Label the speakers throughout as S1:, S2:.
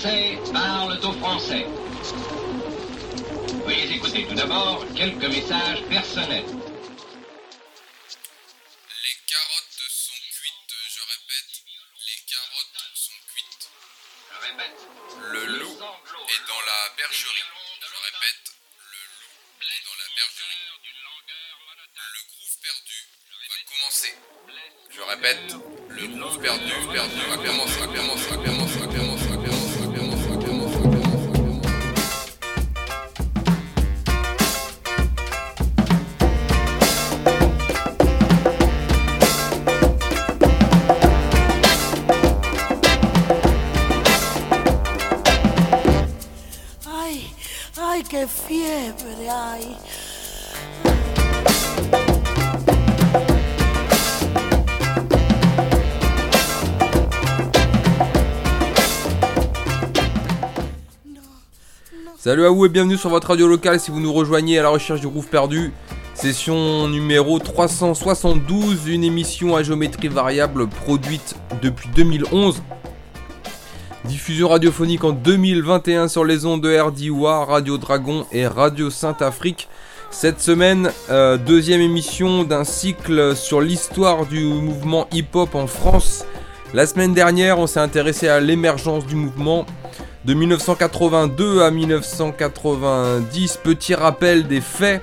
S1: Français parlent aux Français. Veuillez écouter tout d'abord quelques messages personnels.
S2: Les carottes sont cuites, je répète, les carottes sont cuites.
S1: Je répète.
S2: Le loup est dans la bergerie, je répète, le loup est dans la bergerie. Le groove perdu va commencer. Je répète, le groove perdu va commencer.
S3: Ay, qué fiebre hay.
S4: Salut à vous et bienvenue sur votre radio locale si vous nous rejoignez à la recherche du groove perdu. Session numéro 372, une émission à géométrie variable produite depuis 2011. Diffusion radiophonique en 2021 sur les ondes de RDIWA, Radio Dragon et Radio Sainte-Afrique. Cette semaine, deuxième émission d'un cycle sur l'histoire du mouvement hip-hop en France. La semaine dernière, on s'est intéressé à l'émergence du mouvement de 1982 à 1990. Petit rappel des faits.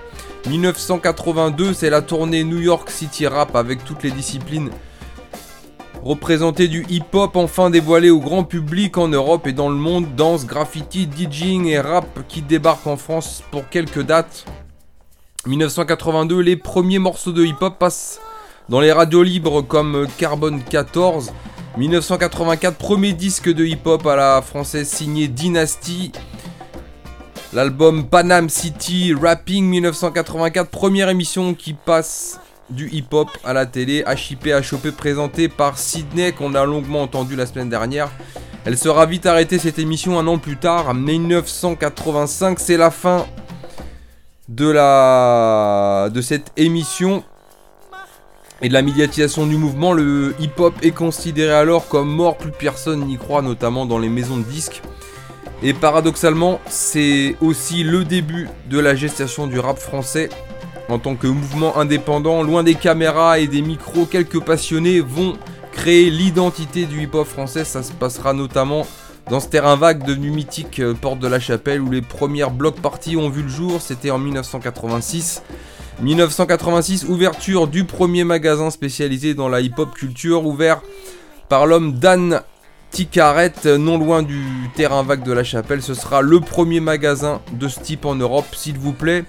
S4: 1982, c'est la tournée New York City Rap avec toutes les disciplines représentées du hip-hop enfin dévoilé au grand public en Europe et dans le monde. Danse, graffiti, DJing et rap qui débarquent en France pour quelques dates. 1982, les premiers morceaux de hip-hop passent dans les radios libres comme Carbone 14. 1984, premier disque de hip-hop à la française signé Dynasty. L'album Panam City Rapping 1984, première émission qui passe du hip-hop à la télé. HIP HOP présenté par Sydney qu'on a longuement entendu la semaine dernière. Elle sera vite arrêtée cette émission un an plus tard. 1985, c'est la fin de cette émission et de la médiatisation du mouvement. Le hip-hop est considéré alors comme mort, plus personne n'y croit, notamment dans les maisons de disques. Et paradoxalement, c'est aussi le début de la gestation du rap français. En tant que mouvement indépendant, loin des caméras et des micros, quelques passionnés vont créer l'identité du hip-hop français. Ça se passera notamment dans ce terrain vague devenu mythique, Porte de la Chapelle, où les premières block parties ont vu le jour. C'était en 1986. 1986, ouverture du premier magasin spécialisé dans la hip-hop culture, ouvert par l'homme Dan Ticaret, non loin du terrain vague de la Chapelle. Ce sera le premier magasin de ce type en Europe, s'il vous plaît.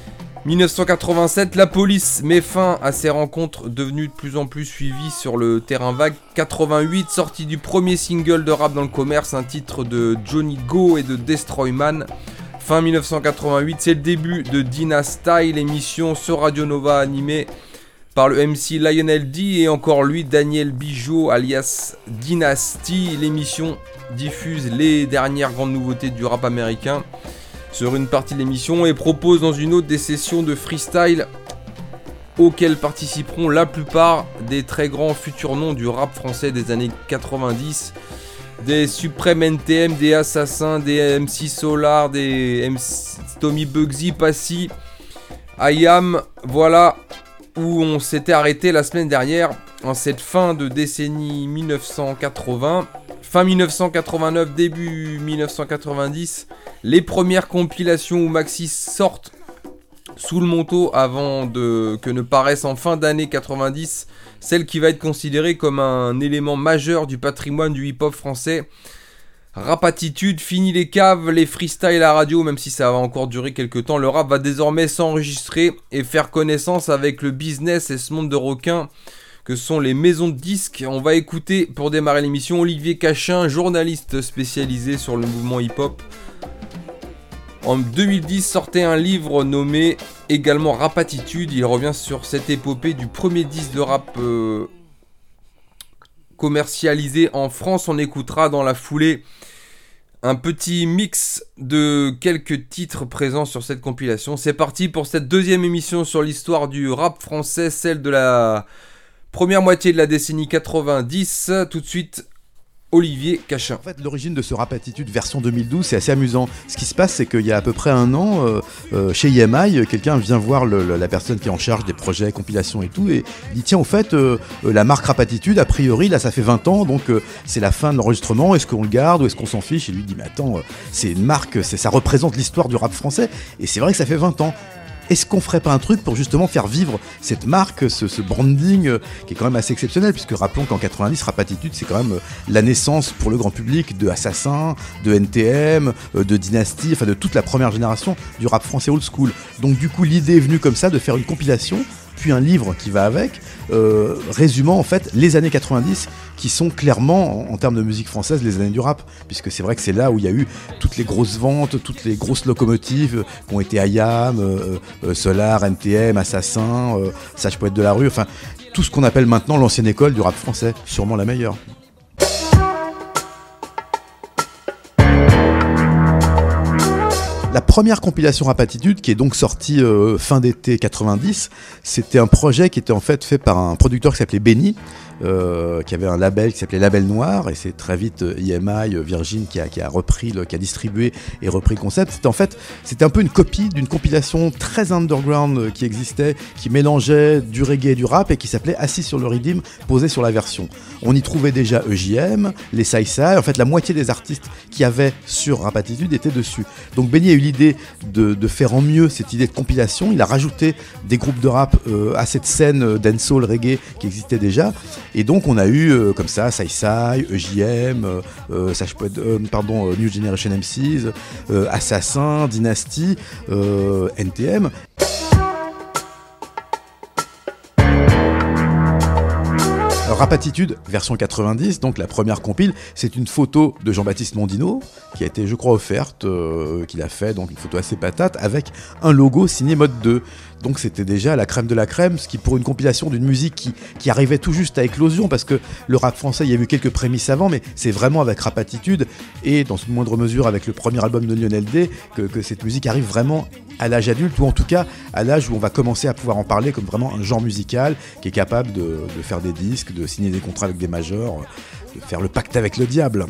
S4: 1987, la police met fin à ces rencontres devenues de plus en plus suivies sur le terrain vague. 88, sortie du premier single de rap dans le commerce, un titre de Johnny Go et de Destroyman. Fin 1988, c'est le début de Dynasty, l'émission sur Radio Nova animée par le MC Lionel D et encore lui, Daniel Bijot alias Dynasty. L'émission diffuse les dernières grandes nouveautés du rap américain sur une partie de l'émission et propose dans une autre des sessions de freestyle auxquelles participeront la plupart des très grands futurs noms du rap français des années 90. Des Supreme NTM, des Assassins, des MC Solar, des MC Tommy Bugsy, Passy, IAM. Voilà où on s'était arrêté la semaine dernière en cette fin de décennie 1980. Fin 1989, début 1990, les premières compilations ou maxi sortent sous le manteau avant que ne paraisse en fin d'année 90 celle qui va être considérée comme un élément majeur du patrimoine du hip-hop français. Rap attitude, fini les caves, les freestyles à radio, même si ça va encore durer quelques temps. Le rap va désormais s'enregistrer et faire connaissance avec le business et ce monde de requins que sont les maisons de disques. On va écouter, pour démarrer l'émission, Olivier Cachin, journaliste spécialisé sur le mouvement hip-hop. En 2010 sortait un livre nommé également Rap Attitude. Il revient sur cette épopée du premier disque de rap commercialisé en France. On écoutera dans la foulée un petit mix de quelques titres présents sur cette compilation. C'est parti pour cette deuxième émission sur l'histoire du rap français, celle de la première moitié de la décennie 90. Tout de suite, Olivier Cachin.
S5: En fait, l'origine de ce Rap Attitude version 2012, c'est assez amusant. Ce qui se passe, c'est qu'il y a à peu près un an, chez EMI, quelqu'un vient voir la personne qui est en charge des projets, compilations et tout, et il dit tiens, au fait, la marque Rap Attitude, a priori, là, ça fait 20 ans, donc c'est la fin de l'enregistrement, est-ce qu'on le garde ou est-ce qu'on s'en fiche? Et lui dit mais attends, c'est une marque, ça représente l'histoire du rap français, et c'est vrai que ça fait 20 ans. Est-ce qu'on ferait pas un truc pour justement faire vivre cette marque, ce branding qui est quand même assez exceptionnel, puisque rappelons qu'en 90, Rap Attitude, c'est quand même la naissance pour le grand public de Assassin, de NTM, de Dynasty, enfin de toute la première génération du rap français old school. Donc du coup, l'idée est venue comme ça de faire une compilation, puis un livre qui va avec, résumant en fait les années 90 qui sont clairement, en termes de musique française, les années du rap, puisque c'est vrai que c'est là où il y a eu toutes les grosses ventes, toutes les grosses locomotives qui ont été IAM, Solar, NTM, Assassin, Sage Poète de la rue, enfin tout ce qu'on appelle maintenant l'ancienne école du rap français, sûrement la meilleure. La première compilation Rap Attitude, qui est donc sortie fin d'été 90, c'était un projet qui était en fait par un producteur qui s'appelait Benny, qui avait un label qui s'appelait Label Noir, et c'est très vite EMI, Virgin qui a repris, qui a distribué et repris le concept. C'était un peu une copie d'une compilation très underground qui existait, qui mélangeait du reggae et du rap, et qui s'appelait Assis sur le Rhythm, posé sur la version. On y trouvait déjà EJM, les Sai Sai, en fait la moitié des artistes qu'il y avait sur Rap Attitude étaient dessus. Donc Benny a eu l'idée de faire en mieux cette idée de compilation. Il a rajouté des groupes de rap à cette scène dancehall reggae qui existait déjà. Et donc on a eu comme ça Sai Sai, EJM, New Generation MCs, Assassin, Dynasty, NTM. Rap Attitude, version 90, donc la première compile, c'est une photo de Jean-Baptiste Mondino, qui a été, je crois, offerte, qu'il a fait, donc une photo assez patate, avec un logo signé Mode 2. Donc c'était déjà la crème de la crème, ce qui pour une compilation d'une musique qui arrivait tout juste à éclosion, parce que le rap français, il y a eu quelques prémices avant, mais c'est vraiment avec Rap Attitude, et dans une moindre mesure avec le premier album de Lionel D, que cette musique arrive vraiment à l'âge adulte, ou en tout cas à l'âge où on va commencer à pouvoir en parler comme vraiment un genre musical qui est capable de faire des disques, de signer des contrats avec des majors, de faire le pacte avec le diable.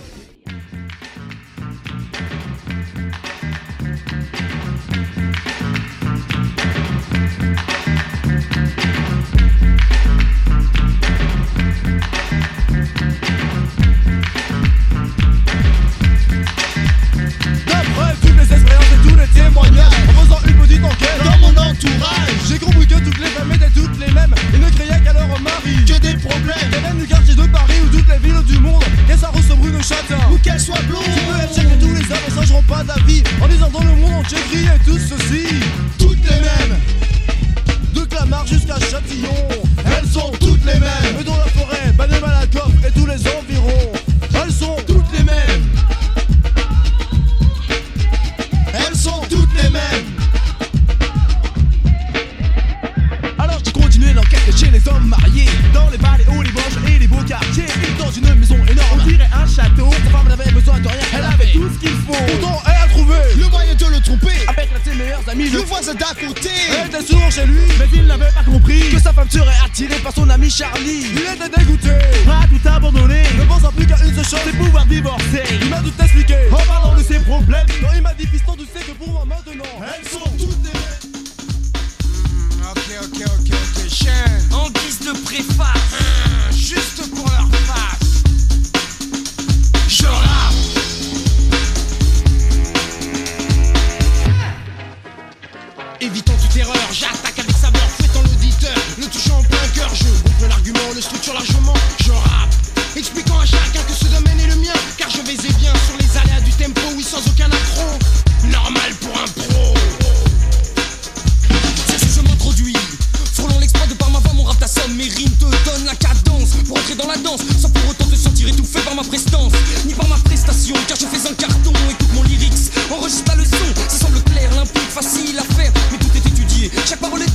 S6: D'après toutes les expériences et tous les témoignages, en faisant une petite enquête dans mon entourage, j'ai compris que toutes les femmes étaient toutes les mêmes et ne criaient qu'à leur mari. Que des problèmes, qu'elles viennent du quartier de Paris ou toutes les villes du monde, qu'elles soient rousses, brunes ou châtain, ou qu'elles soient blondes. Tu peux être que tous les hommes ne changeront pas d'avis en disant dans le monde entier criez tous ceci. Toutes les mêmes, de Clamart jusqu'à Châtillon, elles sont toutes les mêmes. Et dans la forêt, Bagneux, Malakoff et tous les environs, elles sont toutes les mêmes. Elles sont toutes les mêmes. Alors j'ai continué l'enquête chez les hommes mariés, dans les bars, les hauts, les moches et les beaux quartiers. Dans une maison énorme, on dirait un château. Sa femme n'avait besoin de rien, elle avait tout ce qu'il faut. Pourtant elle a trouvé le moyen de le tromper avec l'un de ses meilleurs amis, le voisin d'à côté. Elle était souvent chez lui, mais il n'avait pas compris que sa femme serait attirée par son ami Charlie. Il était dégoûté, a tout abandonné, ne pensant plus qu'à une seule chose, c'est pouvoir divorcer. Il m'a tout expliqué en parlant de ses problèmes. Non, il m'a dit fiston, tu sais que pour moi maintenant elles sont toutes les mêmes. Ok, chien. En guise de préface, juste pour leur face, je rappe. Évitant toute erreur, j'attaque avec saveur, fouettant l'auditeur, le touchant en plein cœur. Je gonfle l'argument, le structure largement, je rappe, expliquant à chacun que ce domaine est le mien, car je vais et viens sur les aléas du tempo, oui, sans aucun accro, normal pour un pro. C'est si je m'introduis, frôlant l'exploit de par ma voix, mon rap t'assomme, mes rimes te donnent la cadence pour entrer dans la danse, sans pour autant te sentir étouffé par ma prestance, ni par ma prestation, car je fais un carton. Écoute mon lyrics, enregistre la leçon, ça semble clair, limpide, facile à faire, mais tout est étudié, chaque parole est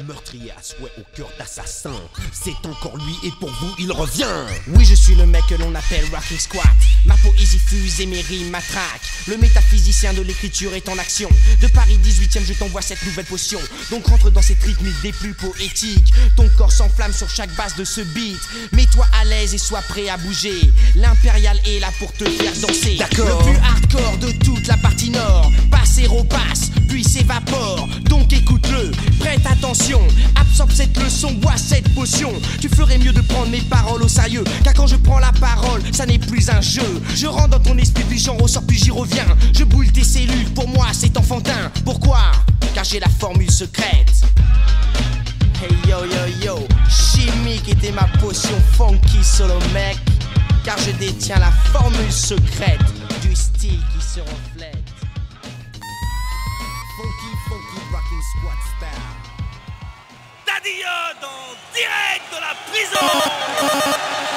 S7: meurtrier à souhait au cœur d'assassin. C'est encore lui et pour vous il revient. Oui, je suis le mec que l'on appelle Rocking Squat. Ma poésie fuse et mes rimes m'attraquent. Le métaphysicien de l'écriture est en action. De Paris 18ème je t'envoie cette nouvelle potion. Donc rentre dans cette rythmique des plus poétiques. Ton corps s'enflamme sur chaque base de ce beat. Mets-toi à l'aise et sois prêt à bouger. L'impérial est là pour te faire danser. D'accord. Le plus hardcore de toute la partie nord. Passe et repasse, puis s'évapore. Donc écoute-le, prête attention. Absorbe cette leçon, bois cette potion. Tu ferais mieux de prendre mes paroles au sérieux. Car quand je prends la parole, ça n'est plus un jeu. Je rentre dans ton esprit, puis j'en ressors, puis j'y reviens. Je boule tes cellules, pour moi c'est enfantin. Pourquoi? Car j'ai la formule secrète. Hey yo yo yo, chimique était ma potion funky solo mec. Car je détiens la formule secrète du style qui se reflète. Funky, funky, rocking squat style. Daddy Yoda en direct de la prison.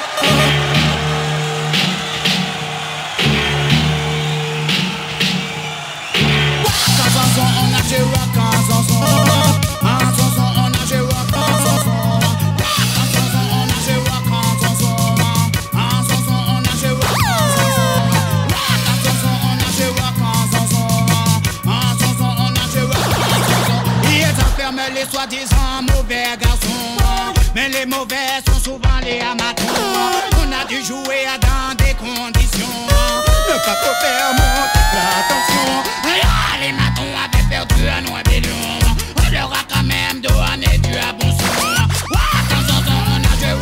S6: Les soi-disant mauvais garçons, mais les mauvais sont souvent les amateurs. On a dû jouer dans des conditions ne pas trop faire monter l'attention. Les matons avaient perdu un rébellion. On leur a quand même donné du à bon son. On a joué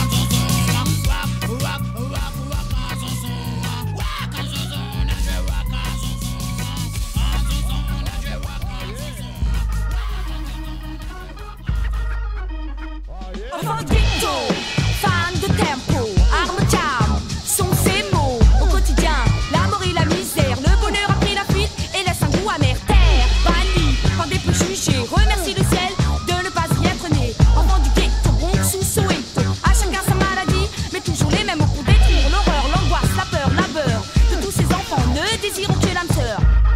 S8: Enfant ghetto, fan de tempo, arme charme, sont ces mots au quotidien. La mort et la misère, le bonheur a pris la fuite et laisse un goût amer. Terre, banni par des préjugés, remercie le ciel de ne pas y être né. Enfant du ghetto, Bronx ou Soweto, à chacun sa maladie, mais toujours les mêmes mots pour détruire l'horreur, l'angoisse, la peur, la beurre. De tous ces enfants ne désirons que l'âme sœur.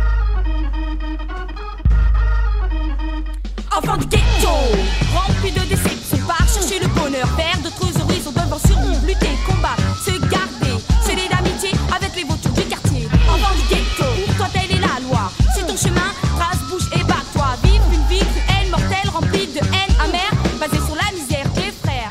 S8: Enfant du ghetto, rempli de déception, part chercher le bonheur, vers d'autres horizons, devant survivre, lutter, combattre, se garder, sceller d'amitié avec les vautours du quartier. Enfant du ghetto, pour toi telle est la loi, c'est ton chemin, trace, bouge et bats-toi. Vive une vie cruelle, mortelle, remplie de haine amère, basée sur la misère des frères.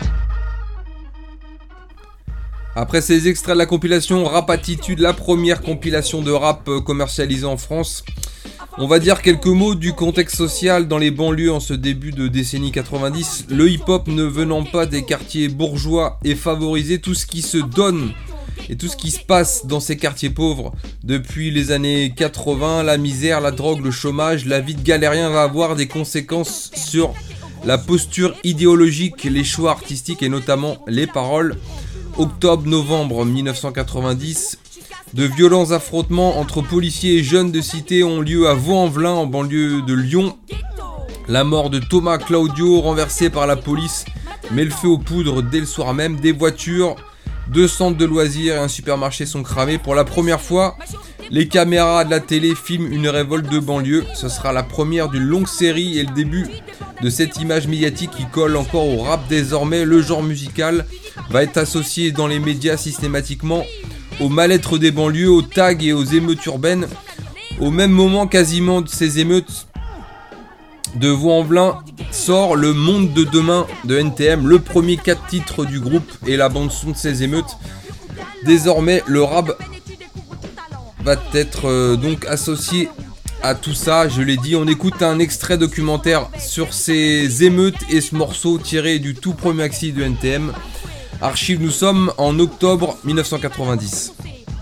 S4: Après ces extraits de la compilation Rap Attitude, la première compilation de rap commercialisée en France, on va dire quelques mots du contexte social dans les banlieues en ce début de décennie 90. Le hip-hop ne venant pas des quartiers bourgeois et favoriser tout ce qui se donne et tout ce qui se passe dans ces quartiers pauvres. Depuis les années 80, la misère, la drogue, le chômage, la vie de galérien va avoir des conséquences sur la posture idéologique, les choix artistiques et notamment les paroles. Octobre-novembre 1990, de violents affrontements entre policiers et jeunes de cité ont lieu à Vaux-en-Velin, en banlieue de Lyon. La mort de Thomas Claudio, renversé par la police, met le feu aux poudres dès le soir même. Des voitures, 2 centres de loisirs et un supermarché sont cramés. Pour la première fois, les caméras de la télé filment une révolte de banlieue. Ce sera la première d'une longue série et le début de cette image médiatique qui colle encore au rap. Désormais, le genre musical va être associé dans les médias systématiquement au mal-être des banlieues, aux tags et aux émeutes urbaines. Au même moment quasiment de ces émeutes de Vaux-en-Velin sort Le Monde de Demain de NTM, le premier 4 titres du groupe et la bande-son de ces émeutes. Désormais, le rap va être donc associé à tout ça, je l'ai dit. On écoute un extrait documentaire sur ces émeutes et ce morceau tiré du tout premier maxi de NTM. Archive, nous sommes en octobre 1990.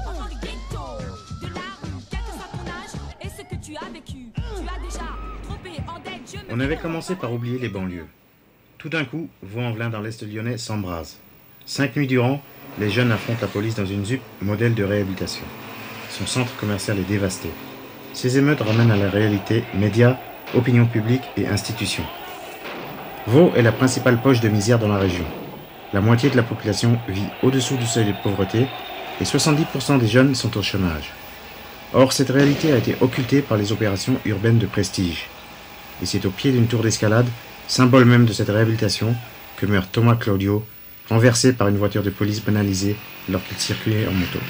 S9: On avait commencé par oublier les banlieues. Tout d'un coup, Vaux-en-Velin dans l'est lyonnais s'embrase. 5 nuits durant, les jeunes affrontent la police dans une ZUP, modèle de réhabilitation. Son centre commercial est dévasté. Ces émeutes ramènent à la réalité médias, opinion publique et institutions. Vaud est la principale poche de misère dans la région. La moitié de la population vit au-dessous du seuil de pauvreté et 70% des jeunes sont au chômage. Or, cette réalité a été occultée par les opérations urbaines de prestige. Et c'est au pied d'une tour d'escalade symbole même de cette réhabilitation, que meurt Thomas Claudio, renversé par une voiture de police banalisée alors qu'il circulait en moto.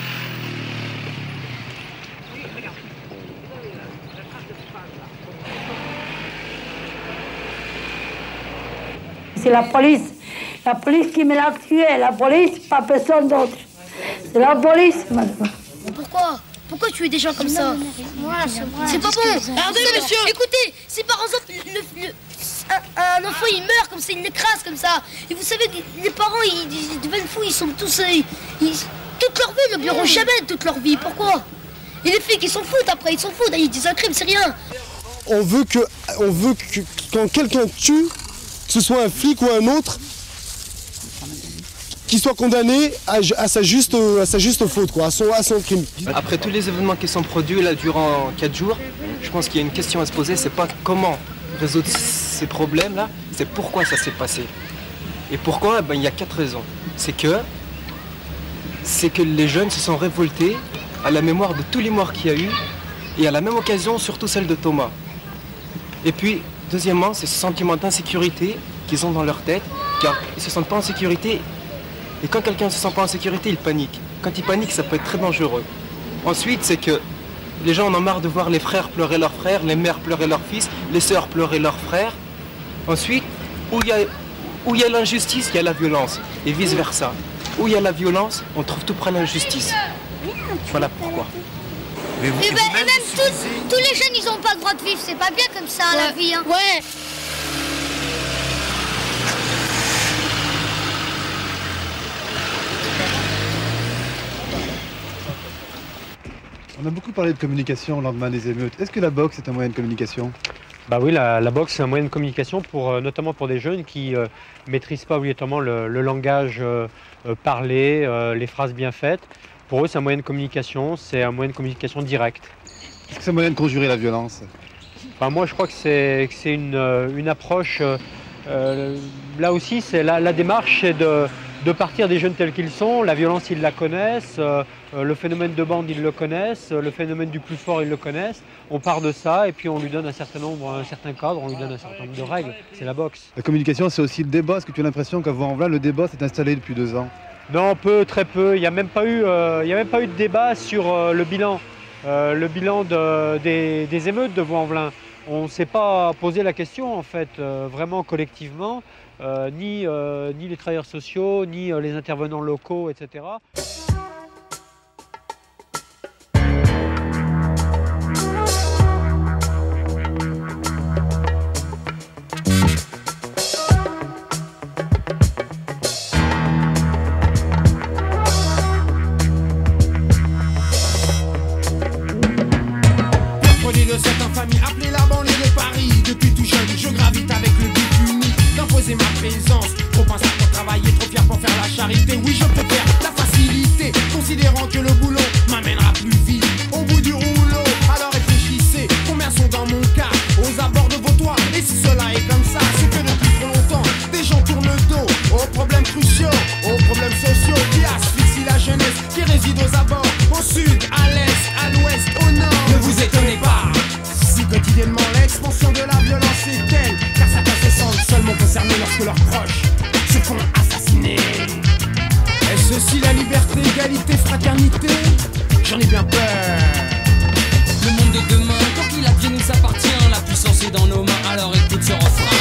S3: C'est la police qui me l'a tué, la police, pas personne d'autre. C'est la police, madame.
S10: Pourquoi tuer des gens comme ça? C'est pas bon. Regardez, monsieur. Écoutez, si par exemple un enfant il meurt comme ça, il l'écrase comme ça, et vous savez que les parents ils deviennent fous, ils sont tous toute leur vie, ils ne verront jamais toute leur vie. Pourquoi? Et les filles qui s'en foutent après, ils s'en foutent, ils disent un crime, c'est rien.
S11: On veut que quand quelqu'un tue, que ce soit un flic ou un autre, qu'il soit condamné à sa juste faute, quoi, à son crime.
S12: Après tous les événements qui sont produits là durant 4 jours, je pense qu'il y a une question à se poser, c'est pas comment résoudre ces problèmes-là, c'est pourquoi ça s'est passé. Et pourquoi? Il y a 4 raisons. C'est que les jeunes se sont révoltés à la mémoire de tous les morts qu'il y a eu, et à la même occasion, surtout celle de Thomas. Et puis, deuxièmement, c'est ce sentiment d'insécurité qu'ils ont dans leur tête, car ils ne se sentent pas en sécurité. Et quand quelqu'un ne se sent pas en sécurité, il panique. Quand il panique, ça peut être très dangereux. Ensuite, c'est que les gens en ont marre de voir les frères pleurer leurs frères, les mères pleurer leurs fils, les sœurs pleurer leurs frères. Ensuite, où il y a l'injustice, il y a la violence. Et vice-versa. Où il y a la violence, on trouve tout près l'injustice. Voilà pourquoi.
S10: Et même tous les jeunes, ils n'ont pas le droit de vivre. C'est pas bien comme ça, la vie. Hein. Ouais.
S13: On a beaucoup parlé de communication au lendemain des émeutes. Est-ce que la boxe est un moyen de communication?
S14: Bah oui, la boxe c'est un moyen de communication notamment pour des jeunes qui maîtrisent pas obligatoirement le langage parlé, les phrases bien faites. Pour eux, c'est un moyen de communication, c'est un moyen de communication direct.
S13: Est-ce que c'est un moyen de conjurer la violence?
S14: Moi, je crois que c'est une approche. Là aussi, c'est la démarche, c'est de partir des jeunes tels qu'ils sont. La violence, ils la connaissent. Le phénomène de bande, ils le connaissent. Le phénomène du plus fort, ils le connaissent. On part de ça et puis on lui donne un certain cadre, on lui donne un certain nombre de règles. C'est la boxe.
S13: La communication, c'est aussi le débat. Est-ce que tu as l'impression qu'à Vaux-en-Velin, le débat s'est installé depuis 2 ans?
S14: Non, très peu. Il n'y a même pas eu de débat sur le bilan. Le bilan des émeutes de Vaux-en-Velin. On ne s'est pas posé la question, en fait, vraiment collectivement, ni les travailleurs sociaux, ni les intervenants locaux, etc.
S6: De cette infamie appelée la banlieue de Paris. Depuis tout jeune, je gravite avec le but unique d'imposer ma présence. Trop instable pour travailler, trop fier pour faire la charité. Oui, je préfère la facilité, considérant que le boulot m'amènera plus vite au bout du rouleau. Alors réfléchissez, combien sont dans mon cas aux abords de vos toits? Et si cela est comme ça, c'est que depuis trop longtemps des gens tournent le dos aux problèmes cruciaux, aux problèmes sociaux qui asphyxient la jeunesse qui réside aux abords, au sud, à l'est, à l'ouest, au nord. Ne vous étonnez pas si quotidiennement l'expansion de la violence est telle, car certains se sentent seulement concernés lorsque leurs proches se font assassiner. Est-ce aussi la liberté, égalité, fraternité? J'en ai bien peur.
S15: Le monde de demain, tant qu'il advient nous appartient. La puissance est dans nos mains, alors écoute ce refrain.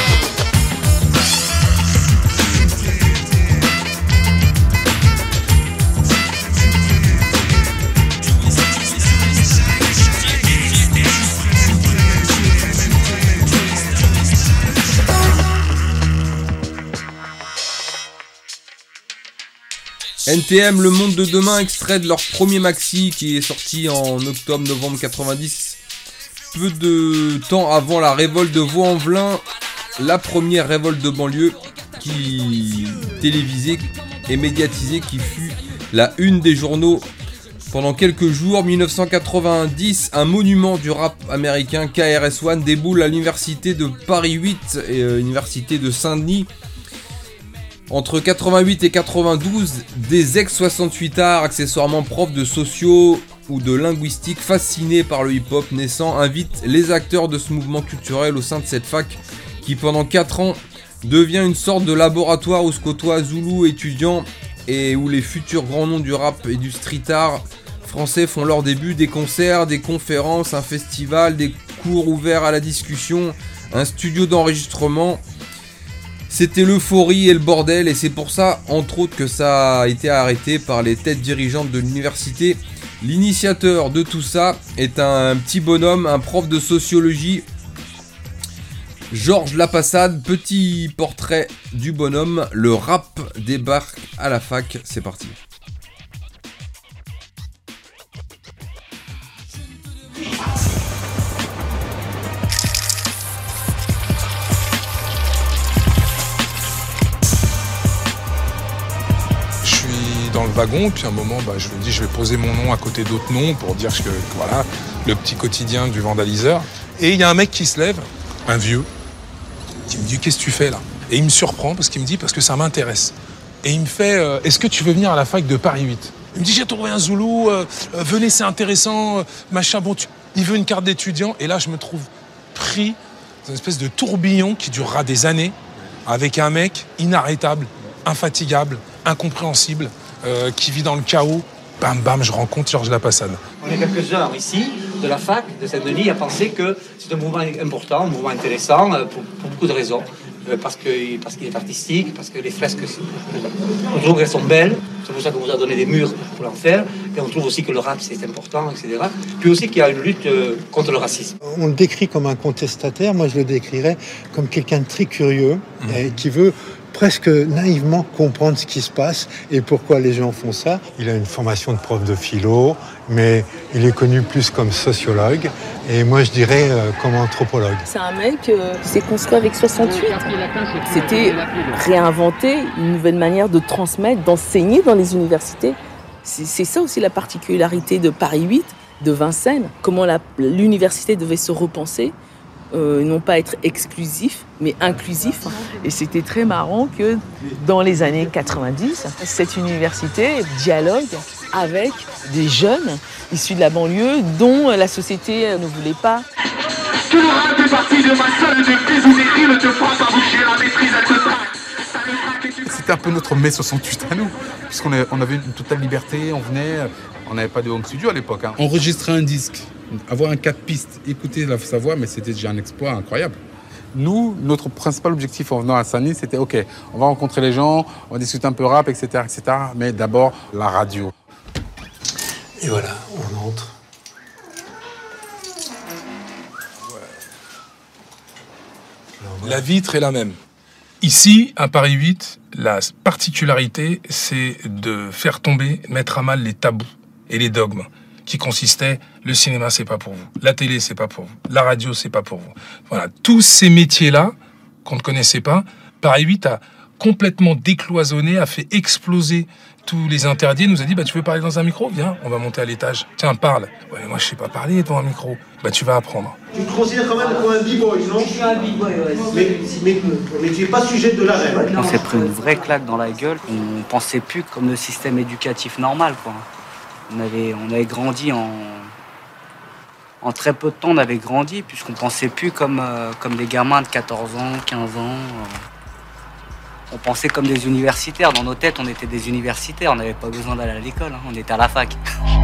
S4: NTM, Le Monde de Demain, extrait de leur premier maxi qui est sorti en octobre-novembre 90. Peu de temps avant la révolte de Vaux-en-Velin, la première révolte de banlieue qui télévisée et médiatisée, qui fut la une des journaux pendant quelques jours. 1990, un monument du rap américain, KRS-One, déboule à l'université de Paris 8 et l'université de Saint-Denis. Entre 88 et 92, des ex-68ards, accessoirement profs de sociaux ou de linguistique, fascinés par le hip-hop naissant, invitent les acteurs de ce mouvement culturel au sein de cette fac qui pendant 4 ans devient une sorte de laboratoire où se côtoient Zoulous étudiants et où les futurs grands noms du rap et du street art français font leur début, des concerts, des conférences, un festival, des cours ouverts à la discussion, un studio d'enregistrement. C'était l'euphorie et le bordel, et c'est pour ça, entre autres, que ça a été arrêté par les têtes dirigeantes de l'université. L'initiateur de tout ça est un petit bonhomme, un prof de sociologie, Georges Lapassade. Petit portrait du bonhomme, le rap débarque à la fac, c'est parti.
S16: Dans le wagon, puis à un moment, je me dis, je vais poser mon nom à côté d'autres noms pour dire que, voilà, le petit quotidien du vandaliseur. Et il y a un mec qui se lève, un vieux, qui me dit, qu'est-ce que tu fais là? Et il me surprend parce qu'il me dit, parce que ça m'intéresse. Et il me fait, est-ce que tu veux venir à la fac de Paris 8? Il me dit, j'ai trouvé un Zoulou, venez, c'est intéressant, machin, bon, il veut une carte d'étudiant. Et là, je me trouve pris dans une espèce de tourbillon qui durera des années, avec un mec inarrêtable, infatigable, incompréhensible, qui vit dans le chaos. Bam, bam, je rencontre Georges Lapassade.
S17: On est quelques-uns ici, de la fac de Saint-Denis, à penser que c'est un mouvement important, un mouvement intéressant, pour beaucoup de raisons. Parce qu'il est artistique, parce que les fresques, on trouve qu'elles sont belles. C'est pour ça qu'on vous a donné des murs pour en faire. Et on trouve aussi que le rap, c'est important, etc. Puis aussi qu'il y a une lutte contre le racisme.
S18: On le décrit comme un contestataire. Moi, je le décrirais comme quelqu'un de très curieux et qui veut presque naïvement comprendre ce qui se passe et pourquoi les gens font ça. Il a une formation de prof de philo, mais il est connu plus comme sociologue et moi je dirais comme anthropologue.
S19: C'est un mec qui s'est construit avec 68. C'était réinventer une nouvelle manière de transmettre, d'enseigner dans les universités. C'est ça aussi la particularité de Paris 8, de Vincennes, comment l'université devait se repenser. Non pas être exclusif, mais inclusif. Et c'était très marrant que dans les années 90, cette université dialogue avec des jeunes issus de la banlieue dont la société ne voulait pas.
S6: Que le rap fait partie de ma salle de prise où des rimes te frappent à bouger la maîtrise, elle te traque.
S20: C'était un peu notre mai 68 à nous, puisqu'on avait une totale liberté, on n'avait pas de home studio à l'époque.
S21: Enregistrer un disque, avoir un 4 pistes, écouter sa voix, mais c'était déjà un exploit incroyable.
S20: Nous, notre principal objectif en venant à Saint-Denis, c'était OK, on va rencontrer les gens, on va discuter un peu rap, etc., etc. Mais d'abord, la radio.
S18: Et voilà, on entre.
S16: La vitre est la même. Ici, à Paris 8, la particularité, c'est de faire tomber, mettre à mal les tabous et les dogmes qui consistaient le cinéma, c'est pas pour vous, la télé, c'est pas pour vous, la radio, c'est pas pour vous. Voilà, tous ces métiers-là qu'on ne connaissait pas, Paris 8 a complètement décloisonné, a fait exploser tous les interdits, nous a dit tu veux parler dans un micro? Viens, on va monter à l'étage. Tiens, parle. Ouais, moi je sais pas parler devant un micro. Tu vas apprendre.
S6: Tu te considères quand même comme un b-boy, non? Je suis un b-boy, ouais. Mais tu n'es pas sujet de la règle.
S17: On s'est pris une vraie claque dans la gueule. On pensait plus comme le système éducatif normal, quoi. On avait grandi en très peu de temps, on avait grandi, puisqu'on pensait plus comme des gamins de 14 ans, 15 ans. On pensait comme des universitaires. Dans nos têtes, on était des universitaires. On n'avait pas besoin d'aller à l'école, on était à la fac.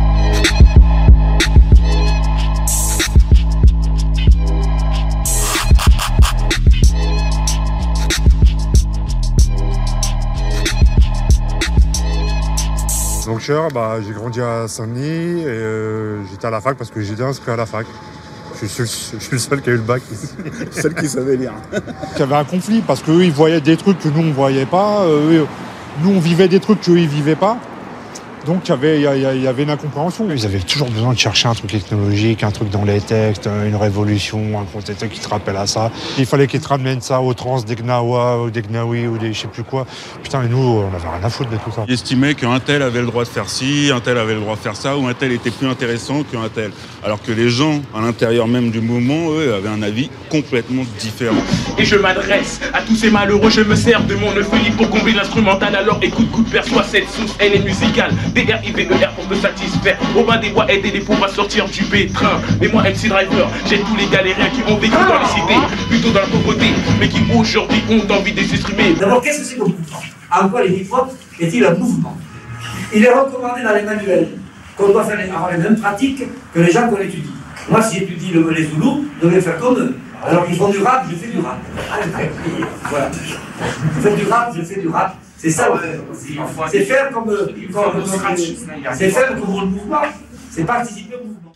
S11: Donc j'ai grandi à Saint-Denis et j'étais à la fac parce que j'étais inscrit à la fac. Je suis le seul qui a eu le bac ici, le seul qui savait lire. Il y avait un conflit parce qu'eux ils voyaient des trucs que nous on voyait pas, nous on vivait des trucs qu'eux ils vivaient pas. Donc il y avait une incompréhension. Ils avaient toujours besoin de chercher un truc technologique, un truc dans les textes, une révolution, un contexte qui te rappelle à ça. Il fallait qu'ils te ramènent ça aux trans des Gnawa ou des Gnawi ou des je sais plus quoi. Putain, mais nous, on avait rien à foutre de tout ça.
S22: Ils estimaient qu'un tel avait le droit de faire ci, un tel avait le droit de faire ça, ou un tel était plus intéressant qu'un tel. Alors que les gens, à l'intérieur même du mouvement, eux, avaient un avis complètement différent.
S6: Et je m'adresse à tous ces malheureux, je me sers de mon euphorie pour combler l'instrumental. Alors écoute, perçois cette source, elle est musicale.
S1: DRIVER pour te satisfaire. Au bas des bois, aider les pauvres à sortir du pétrin. Mais moi, MC Driver, j'ai tous les galériens qui ont vécu dans les cités, plutôt dans la pauvreté, mais qui aujourd'hui ont envie de s'exprimer.
S2: D'abord, qu'est-ce que c'est le mouvement? En quoi le hip-hop est-il un mouvement? Il est recommandé dans les manuels qu'on doit avoir les mêmes pratiques que les gens qu'on étudie. Moi, si j'étudie les Zoulous, je vais faire comme eux. Alors qu'ils font du rap, je fais du rap. Voilà. Vous faites du rap, je fais du rap. C'est ça, c'est faire comme c'est faire comme le mouvement. C'est participer au mouvement.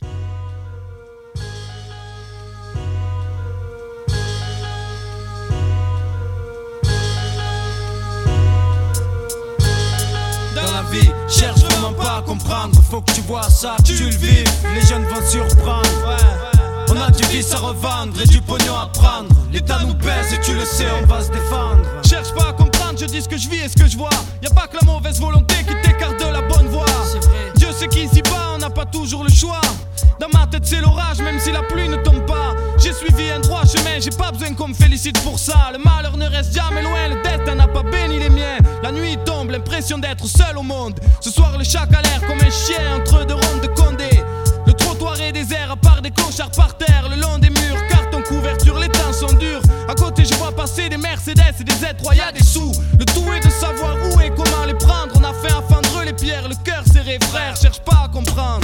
S23: Dans la vie, cherche vraiment pas à comprendre. Faut que tu vois ça, que tu le vives. Les jeunes vont surprendre. On a du vice à revendre et du pognon à prendre. L'État nous pèse et tu le sais, on va se défendre. Cherche pas à comprendre, je dis ce que je vis et ce que je vois. Y'a pas que la mauvaise volonté qui t'écarte de la bonne voie. Dieu sait qu'ici bas, on n'a pas toujours le choix. Dans ma tête c'est l'orage, même si la pluie ne tombe pas. J'ai suivi un droit chemin, j'ai pas besoin qu'on me félicite pour ça. Le malheur ne reste jamais loin, le destin n'a pas béni les miens. La nuit tombe, l'impression d'être seul au monde. Ce soir le chat a l'air comme un chien entre deux rondes de Condé. Le trottoir est désert, à part des clochards par terre. Le long des murs, carton couverture, les temps sont durs. À côté je vois passer des Mercedes et des Z3, y'a des sous. Le tout est de savoir où et comment les prendre. On a fait à fendre les pierres, le cœur serré frère. Cherche pas à comprendre.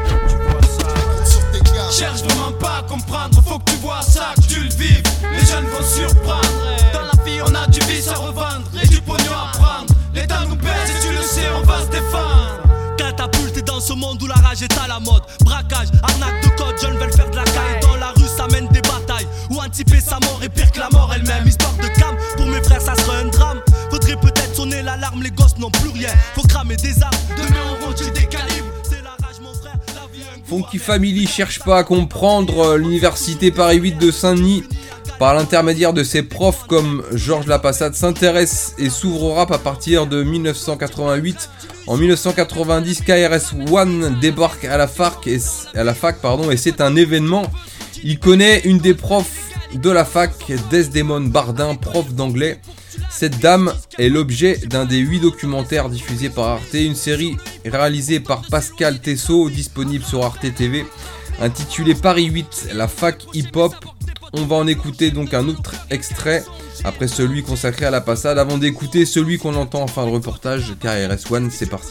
S23: Cherche vraiment pas à comprendre, faut que tu vois ça, que tu le vives. Les jeunes vont surprendre. Dans la vie on a du vice à revendre et du pognon à prendre. L'État nous pèse et tu le sais, on va se défendre. Catapulte dans ce monde où la rage est à la mode. Braquage, arnaque de code, jeunes veulent faire de la caille. Dans la rue ça mène des batailles où anticiper sa mort est pire que la mort elle-même. Histoire de cam, pour mes frères ça serait un drame. Faudrait peut-être sonner l'alarme, les gosses n'ont plus rien. Faut cramer des armes, demain on rôtit des calibres. C'est la rage mon frère, la vie est un
S4: Funky Family cherche pas à comprendre. L'université Paris 8 de Saint-Denis, par l'intermédiaire de ses profs comme Georges Lapassade, s'intéresse et s'ouvre au rap à partir de 1988. En 1990, KRS-One débarque à la fac et c'est un événement. Il connaît une des profs de la fac, Desdemone Bardin, prof d'anglais. Cette dame est l'objet d'un des 8 documentaires diffusés par Arte, une série réalisée par Pascal Tessot, disponible sur Arte TV, intitulée Paris 8, la fac hip-hop. On va en écouter donc un autre extrait, après celui consacré à la passade, avant d'écouter celui qu'on entend en fin de reportage, KRS-One, c'est parti.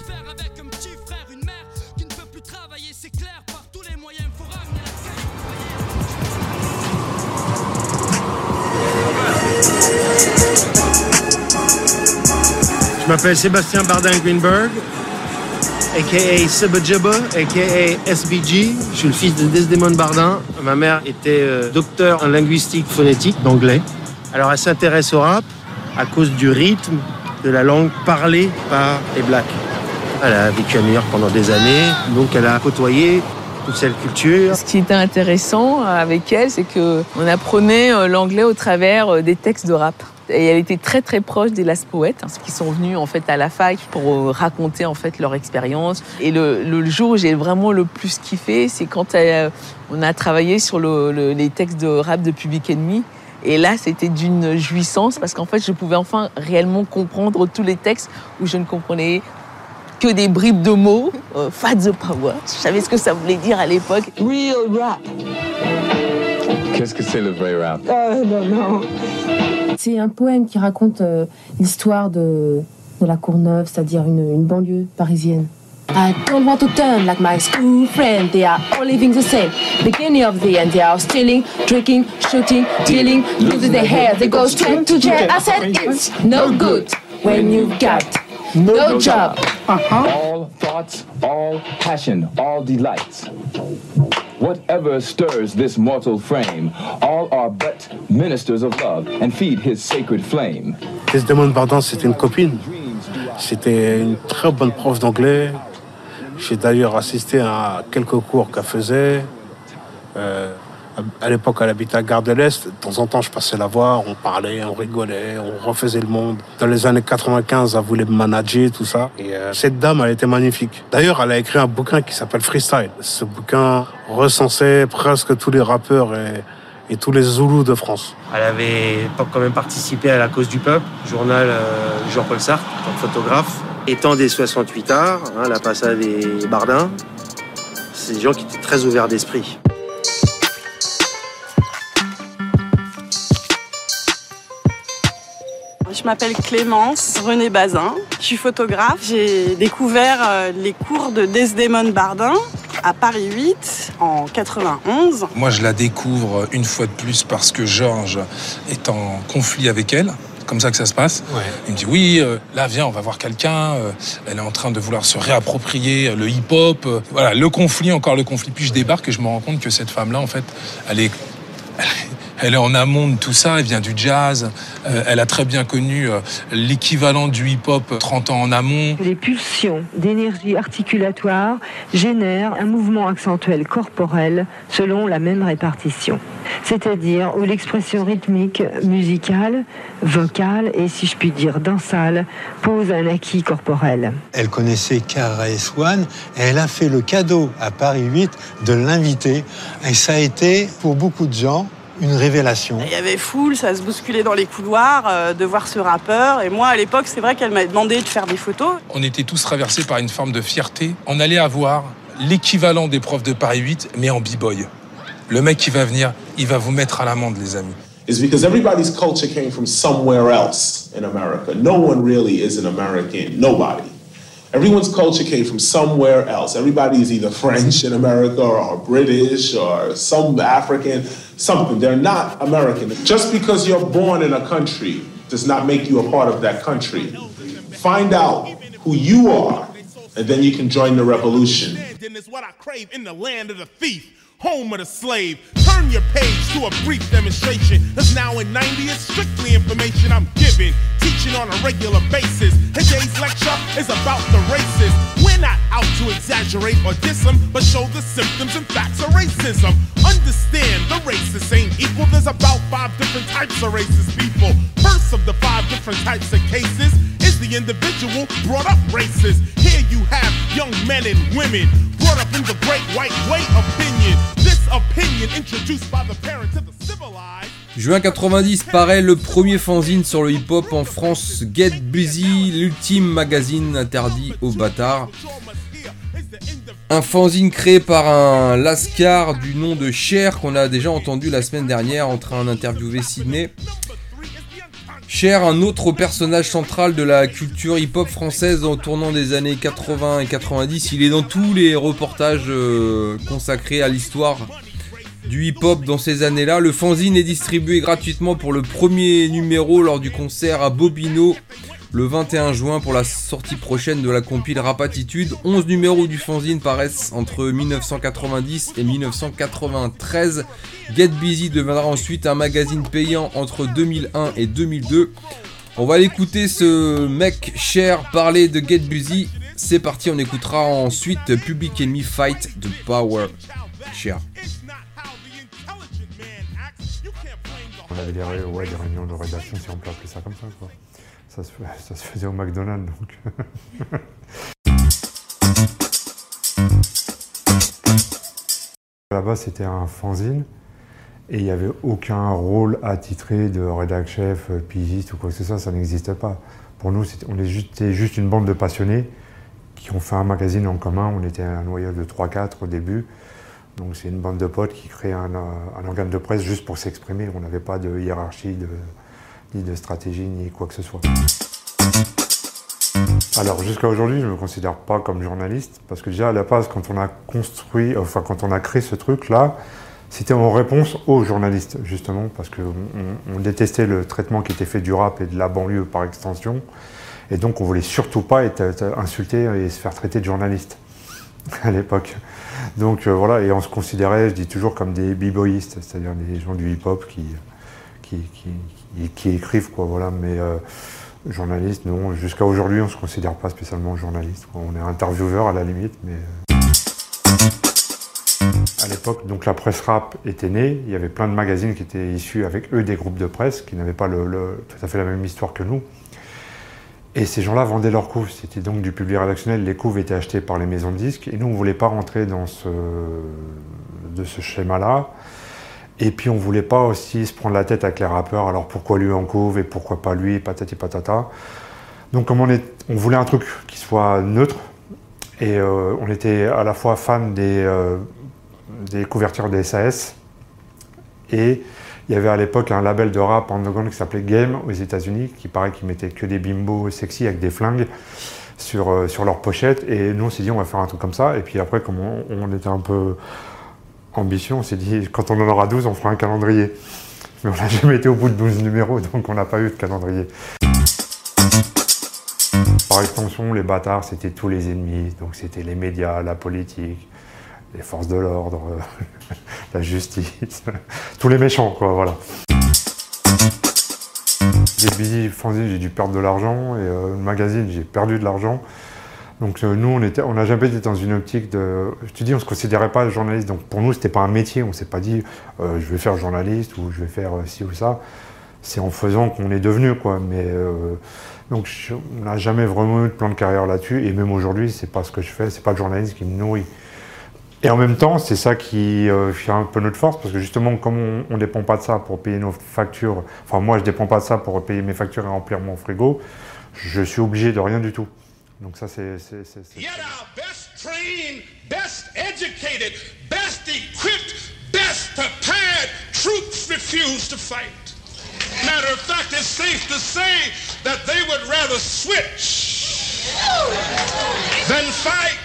S24: Je m'appelle Sébastien Bardin-Greenberg, a.k.a. Seba Jabba, a.k.a. SBG. Je suis le fils de Desdemone Bardin. Ma mère était docteure en linguistique phonétique d'anglais. Alors elle s'intéresse au rap à cause du rythme de la langue parlée par les Blacks. Elle a vécu à New York pendant des années, donc elle a côtoyé toute cette culture.
S19: Ce qui était intéressant avec elle, c'est qu'on apprenait l'anglais au travers des textes de rap. Et elle était très très proche des Last Poets, qui sont venus en fait à la fac pour raconter en fait leur expérience. Et le jour où j'ai vraiment le plus kiffé, c'est quand on a travaillé sur les textes de rap de Public Enemy. Et là, c'était d'une jouissance parce qu'en fait, je pouvais enfin réellement comprendre tous les textes où je ne comprenais que des bribes de mots. Fat the Power, je savais ce que ça voulait dire à l'époque. Real rap.
S25: Qu'est-ce que c'est le vrai rap?
S26: Non. C'est un poème qui raconte l'histoire de la Courneuve, c'est-à-dire une banlieue parisienne. I don't want to turn like my school friend. They are all living the same. Beginning of the end, they are stealing, drinking, shooting, dealing, losing their hair. They go straight to jail. I said it's no good when you've got no job.
S25: All thoughts, all passion, all delights. Whatever stirs this mortal frame, all are but ministers of love and feed his sacred flame.
S24: Desdemone Bardin, c'était une copine. C'était une très bonne prof d'anglais. J'ai d'ailleurs assisté à quelques cours qu'elle faisait. À l'époque, elle habitait à Gare de l'Est. De temps en temps, je passais la voir, on parlait, on rigolait, on refaisait le monde. Dans les années 95, elle voulait me manager, tout ça. Et cette dame, elle était magnifique. D'ailleurs, elle a écrit un bouquin qui s'appelle Freestyle. Ce bouquin recensait presque tous les rappeurs et tous les Zoulous de France. Elle avait quand même participé à La Cause du Peuple, journal Jean-Paul Sartre, en tant que photographe.
S3: Étant des 68 arts, la passade des Bardins, c'est des gens qui étaient très ouverts d'esprit.
S5: Je m'appelle Clémence René Bazin, je suis photographe. J'ai découvert les cours de Desdémone Bardin à Paris 8 en 91.
S16: Moi, je la découvre une fois de plus parce que Georges est en conflit avec elle. Comme ça que ça se passe. Ouais. Il me dit oui, là viens, on va voir quelqu'un. Elle est en train de vouloir se réapproprier le hip-hop. Voilà, le conflit, encore le conflit. Puis je débarque et je me rends compte que cette femme-là, en fait, elle est en amont de tout ça, elle vient du jazz, elle a très bien connu l'équivalent du hip-hop 30 ans en amont.
S7: Les pulsions d'énergie articulatoire génèrent un mouvement accentuel corporel selon la même répartition. C'est-à-dire où l'expression rythmique, musicale, vocale et, si je puis dire, dansale, pose un acquis corporel.
S18: Elle connaissait KRS-One et elle a fait le cadeau à Paris 8 de l'inviter. Et ça a été, pour beaucoup de gens, une révélation.
S5: Il y avait foule, ça se bousculait dans les couloirs, de voir ce rappeur. Et moi, à l'époque, c'est vrai qu'elle m'a demandé de faire des photos.
S16: On était tous traversés par une forme de fierté. On allait avoir l'équivalent des profs de Paris 8, mais en b-boy. Le mec qui va venir, il va vous mettre à l'amende, les amis.
S8: Is because everybody's culture came from somewhere else in America. No one really is an American. Nobody. Everyone's culture came from somewhere else. Everybody is either French in America or British or some African, something. They're not American. Just because you're born in a country does not make you a part of that country. Find out who you are, and then you can join the revolution.
S9: Is what I crave in the land of the thief. Home of the slave. Turn your page to a brief demonstration. Cause now in 90 it's strictly information I'm giving, teaching on a regular basis. Today's lecture is about the races. We're not out to exaggerate or diss them, but show the symptoms and facts of racism. Understand the racists ain't equal. There's about 5 different types of racist people. First of the 5 different types of cases is the individual brought up racist. Here you have young men and women brought up in the great white way opinion. This opinion introduced by the parents of the civilized.
S4: Juin 90 paraît le premier fanzine sur le hip-hop en France, Get Busy, l'ultime magazine interdit aux bâtards. Un fanzine créé par un lascar du nom de Cher qu'on a déjà entendu la semaine dernière en train d'interviewer Sydney. Cher, un autre personnage central de la culture hip-hop française au tournant des années 80 et 90. Il est dans tous les reportages consacrés à l'histoire du hip-hop dans ces années-là. Le fanzine est distribué gratuitement pour le premier numéro lors du concert à Bobino le 21 juin pour la sortie prochaine de la compile Rapatitude. 11 numéros du fanzine paraissent entre 1990 et 1993. Get Busy deviendra ensuite un magazine payant entre 2001 et 2002. On va écouter ce mec Cher parler de Get Busy. C'est parti, on écoutera ensuite Public Enemy Fight de Power. Cher.
S11: On avait des réunions de rédaction, si on peut appeler ça comme ça, quoi. Ça se faisait au McDonald's, donc. Là-bas, c'était un fanzine et il n'y avait aucun rôle attitré de rédac chef, pigiste ou quoi que ce soit, ça n'existait pas. Pour nous, on était juste une bande de passionnés qui ont fait un magazine en commun. On était un noyau de 3-4 au début. Donc c'est une bande de potes qui créent un organe de presse juste pour s'exprimer. On n'avait pas de hiérarchie, ni de stratégie, ni quoi que ce soit. Alors jusqu'à aujourd'hui, je ne me considère pas comme journaliste, parce que déjà à la base, quand on a créé ce truc-là, c'était en réponse aux journalistes, justement, parce qu'on détestait le traitement qui était fait du rap et de la banlieue par extension, et donc on voulait surtout pas être insulté et se faire traiter de journaliste à l'époque. Donc voilà, et on se considérait, je dis toujours, comme des b-boyistes, c'est-à-dire des gens du hip-hop qui écrivent, quoi, voilà, mais journaliste, non, jusqu'à aujourd'hui, on ne se considère pas spécialement journaliste, quoi. On est intervieweur à la limite, mais... À l'époque, donc la presse rap était née, il y avait plein de magazines qui étaient issus avec eux des groupes de presse, qui n'avaient pas tout à fait la même histoire que nous. Et ces gens-là vendaient leurs couves, c'était donc du public rédactionnel, les couves étaient achetées par les maisons de disques, et nous on ne voulait pas rentrer dans ce schéma-là. Et puis on ne voulait pas aussi se prendre la tête avec les rappeurs, alors pourquoi lui en couve et pourquoi pas lui, patati patata. Donc comme on voulait un truc qui soit neutre, et on était à la fois fan des couvertures des SAS, et il y avait à l'époque un label de rap underground qui s'appelait Game aux États-Unis, qui paraît qu'ils mettaient que des bimbos sexy avec des flingues sur leurs pochettes. Et nous, on s'est dit, on va faire un truc comme ça. Et puis après, comme on était un peu ambitieux, on s'est dit, quand on en aura 12, on fera un calendrier. Mais on n'a jamais été au bout de 12 numéros, donc on n'a pas eu de calendrier. Par extension, les bâtards, c'était tous les ennemis. Donc c'était les médias, la politique, les forces de l'ordre, la justice, tous les méchants, quoi, voilà. J'ai busy fanzine, j'ai dû perdre de l'argent, et le magazine, j'ai perdu de l'argent. Donc nous, on n'a jamais été dans une optique de... Je te dis, on ne se considérait pas journaliste, donc pour nous, c'était pas un métier, on ne s'est pas dit je vais faire journaliste ou je vais faire ci ou ça. C'est en faisant qu'on est devenu, quoi. Mais donc on n'a jamais vraiment eu de plan de carrière là-dessus, et même aujourd'hui, c'est pas ce que je fais, c'est pas le journalisme qui me nourrit. Et en même temps, c'est ça qui fait un peu notre force, parce que justement, comme on ne dépend pas de ça pour payer nos factures, enfin moi je ne dépends pas de ça pour payer mes factures et remplir mon frigo, je suis obligé de rien du tout. Donc ça c'est...
S9: Yet our best trained, best educated, best equipped, best prepared troops refuse to fight. Matter of fact, it's safe to say that they would rather switch than fight.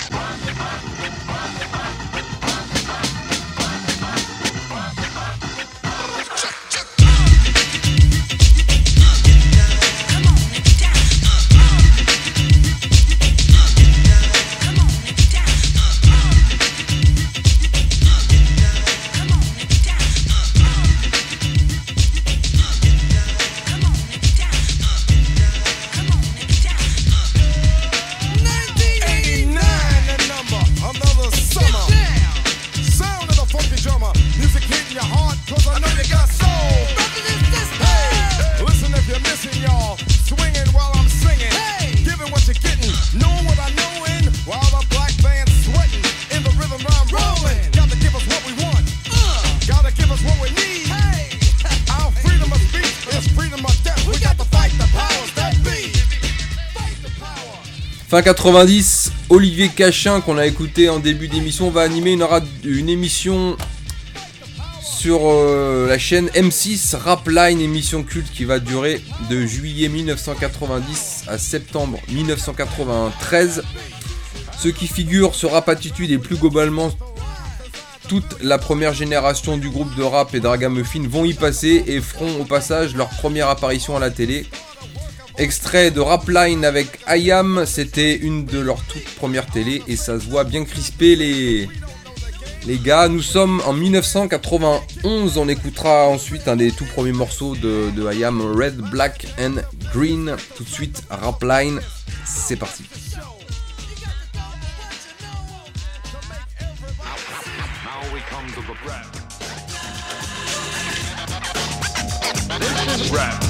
S4: Fin 90, Olivier Cachin, qu'on a écouté en début d'émission, va animer une émission sur la chaîne M6 Rapline, émission culte qui va durer de juillet 1990 à septembre 1993. Ceux qui figurent sur Rapatitude et plus globalement toute la première génération du groupe de rap et de ragamuffin vont y passer et feront au passage leur première apparition à la télé. Extrait de Rapline avec IAM, c'était une de leurs toutes premières télés et ça se voit bien crisper les gars. Nous sommes en 1991, on écoutera ensuite un des tout premiers morceaux de IAM, Red, Black and Green. Tout de suite Rapline, c'est parti.
S9: Rap.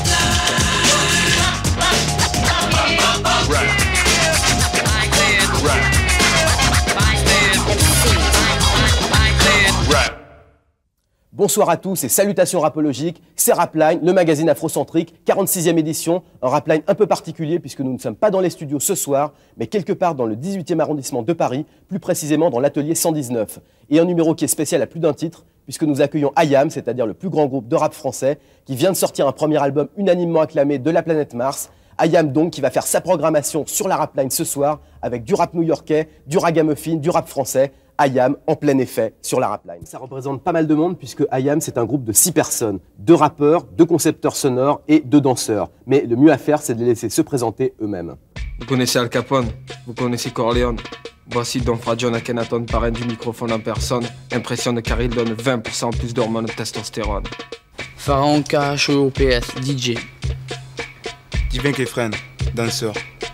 S10: Bonsoir à tous et salutations rapologiques, c'est Rapline, le magazine afrocentrique, 46e édition, un Rapline un peu particulier puisque nous ne sommes pas dans les studios ce soir, mais quelque part dans le 18e arrondissement de Paris, plus précisément dans l'atelier 119. Et un numéro qui est spécial à plus d'un titre, puisque nous accueillons IAM, c'est-à-dire le plus grand groupe de rap français, qui vient de sortir un premier album unanimement acclamé de la planète Mars. IAM donc qui va faire sa programmation sur la Rapline ce soir, avec du rap new-yorkais, du ragamuffin, du rap français. IAM en plein effet sur la Rapline. Ça représente pas mal de monde puisque IAM c'est un groupe de 6 personnes, 2 rappeurs, 2 concepteurs sonores et 2 danseurs. Mais le mieux à faire c'est de les laisser se présenter eux-mêmes.
S12: Vous connaissez Al Capone, vous connaissez Corleone. Voici Don Fradion à Kenaton, parrain du microphone en personne. Impressionne car il donne 20% plus d'hormones de testostérone.
S13: Pharaon KHEOPS, DJ.
S14: Divin Kefren, danseur.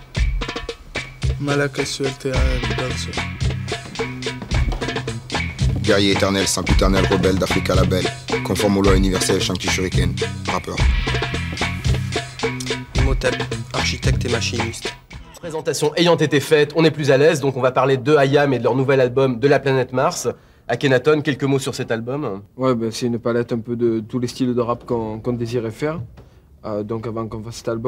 S13: Malaka SELTA, danseur.
S15: Guerrier éternel, sempiternel, rebelle d'Africa la belle. Conforme aux lois universelles, Shanky Shuriken, rappeur.
S13: Imhotep, architecte et machiniste.
S10: Présentation ayant été faite, on est plus à l'aise, donc on va parler de IAM et de leur nouvel album De la planète Mars. Akhenaton, quelques mots sur cet album?
S12: Ouais, c'est une palette un peu de tous les styles de rap qu'on désirait faire, donc avant qu'on fasse cet album.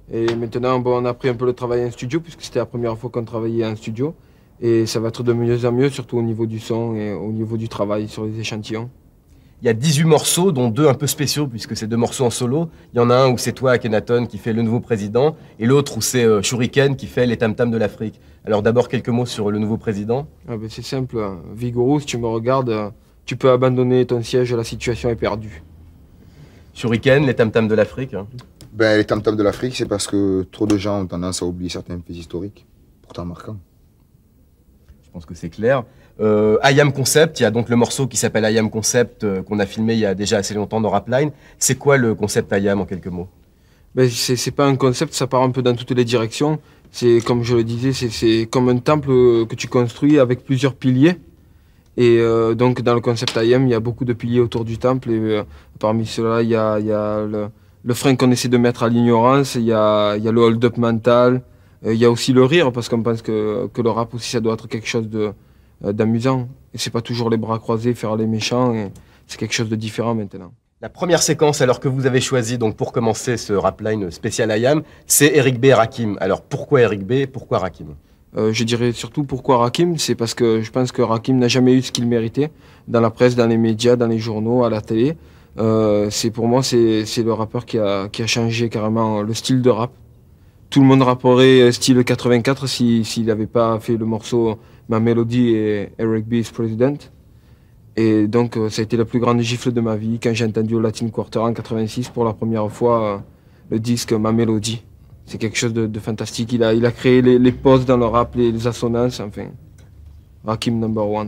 S12: Et maintenant, bon, on a appris un peu le travail en studio, puisque c'était la première fois qu'on travaillait en studio. Et ça va être de mieux en mieux, surtout au niveau du son et au niveau du travail sur les échantillons.
S10: Il y a 18 morceaux, dont 2 un peu spéciaux, puisque c'est 2 morceaux en solo. Il y en a un où c'est toi, Akhenaton, qui fait le nouveau président, et l'autre où c'est Shuriken qui fait les tam-tams de l'Afrique. Alors d'abord, quelques mots sur le nouveau président.
S12: C'est simple, Vigouroux, si tu me regardes, tu peux abandonner ton siège, la situation est perdue.
S10: Shuriken, les tam-tams de l'Afrique.
S15: Les tam-tams de l'Afrique, c'est parce que trop de gens ont tendance à oublier certains faits historiques, pourtant marquants.
S10: Je pense que c'est clair. I Am Concept, il y a donc le morceau qui s'appelle I Am Concept qu'on a filmé il y a déjà assez longtemps dans Rapline. C'est quoi le concept I Am en quelques mots?
S12: C'est pas un concept, ça part un peu dans toutes les directions. C'est comme je le disais, c'est comme un temple que tu construis avec plusieurs piliers. Et donc dans le concept I Am, il y a beaucoup de piliers autour du temple. Et parmi ceux-là, il y a le frein qu'on essaie de mettre à l'ignorance, il y a le hold-up mental, il y a aussi le rire, parce qu'on pense que le rap aussi, ça doit être quelque chose d'amusant. Et c'est pas toujours les bras croisés, faire les méchants, et c'est quelque chose de différent maintenant.
S10: La première séquence alors que vous avez choisi donc pour commencer ce Rapline spécial I Am, c'est Eric B et Rakim. Alors pourquoi Eric B, pourquoi Rakim?
S12: Je dirais surtout pourquoi Rakim, c'est parce que je pense que Rakim n'a jamais eu ce qu'il méritait dans la presse, dans les médias, dans les journaux, à la télé. Pour moi, c'est le rappeur qui a changé carrément le style de rap. Tout le monde rapperait style 84 s'il n'avait pas fait le morceau Ma Melody et Eric B's President. Et donc ça a été la plus grande gifle de ma vie quand j'ai entendu au Latin Quarter en 86 pour la première fois le disque Ma Melody. C'est quelque chose de fantastique. Il a créé les pauses dans le rap, les assonances, enfin. Rakim #1.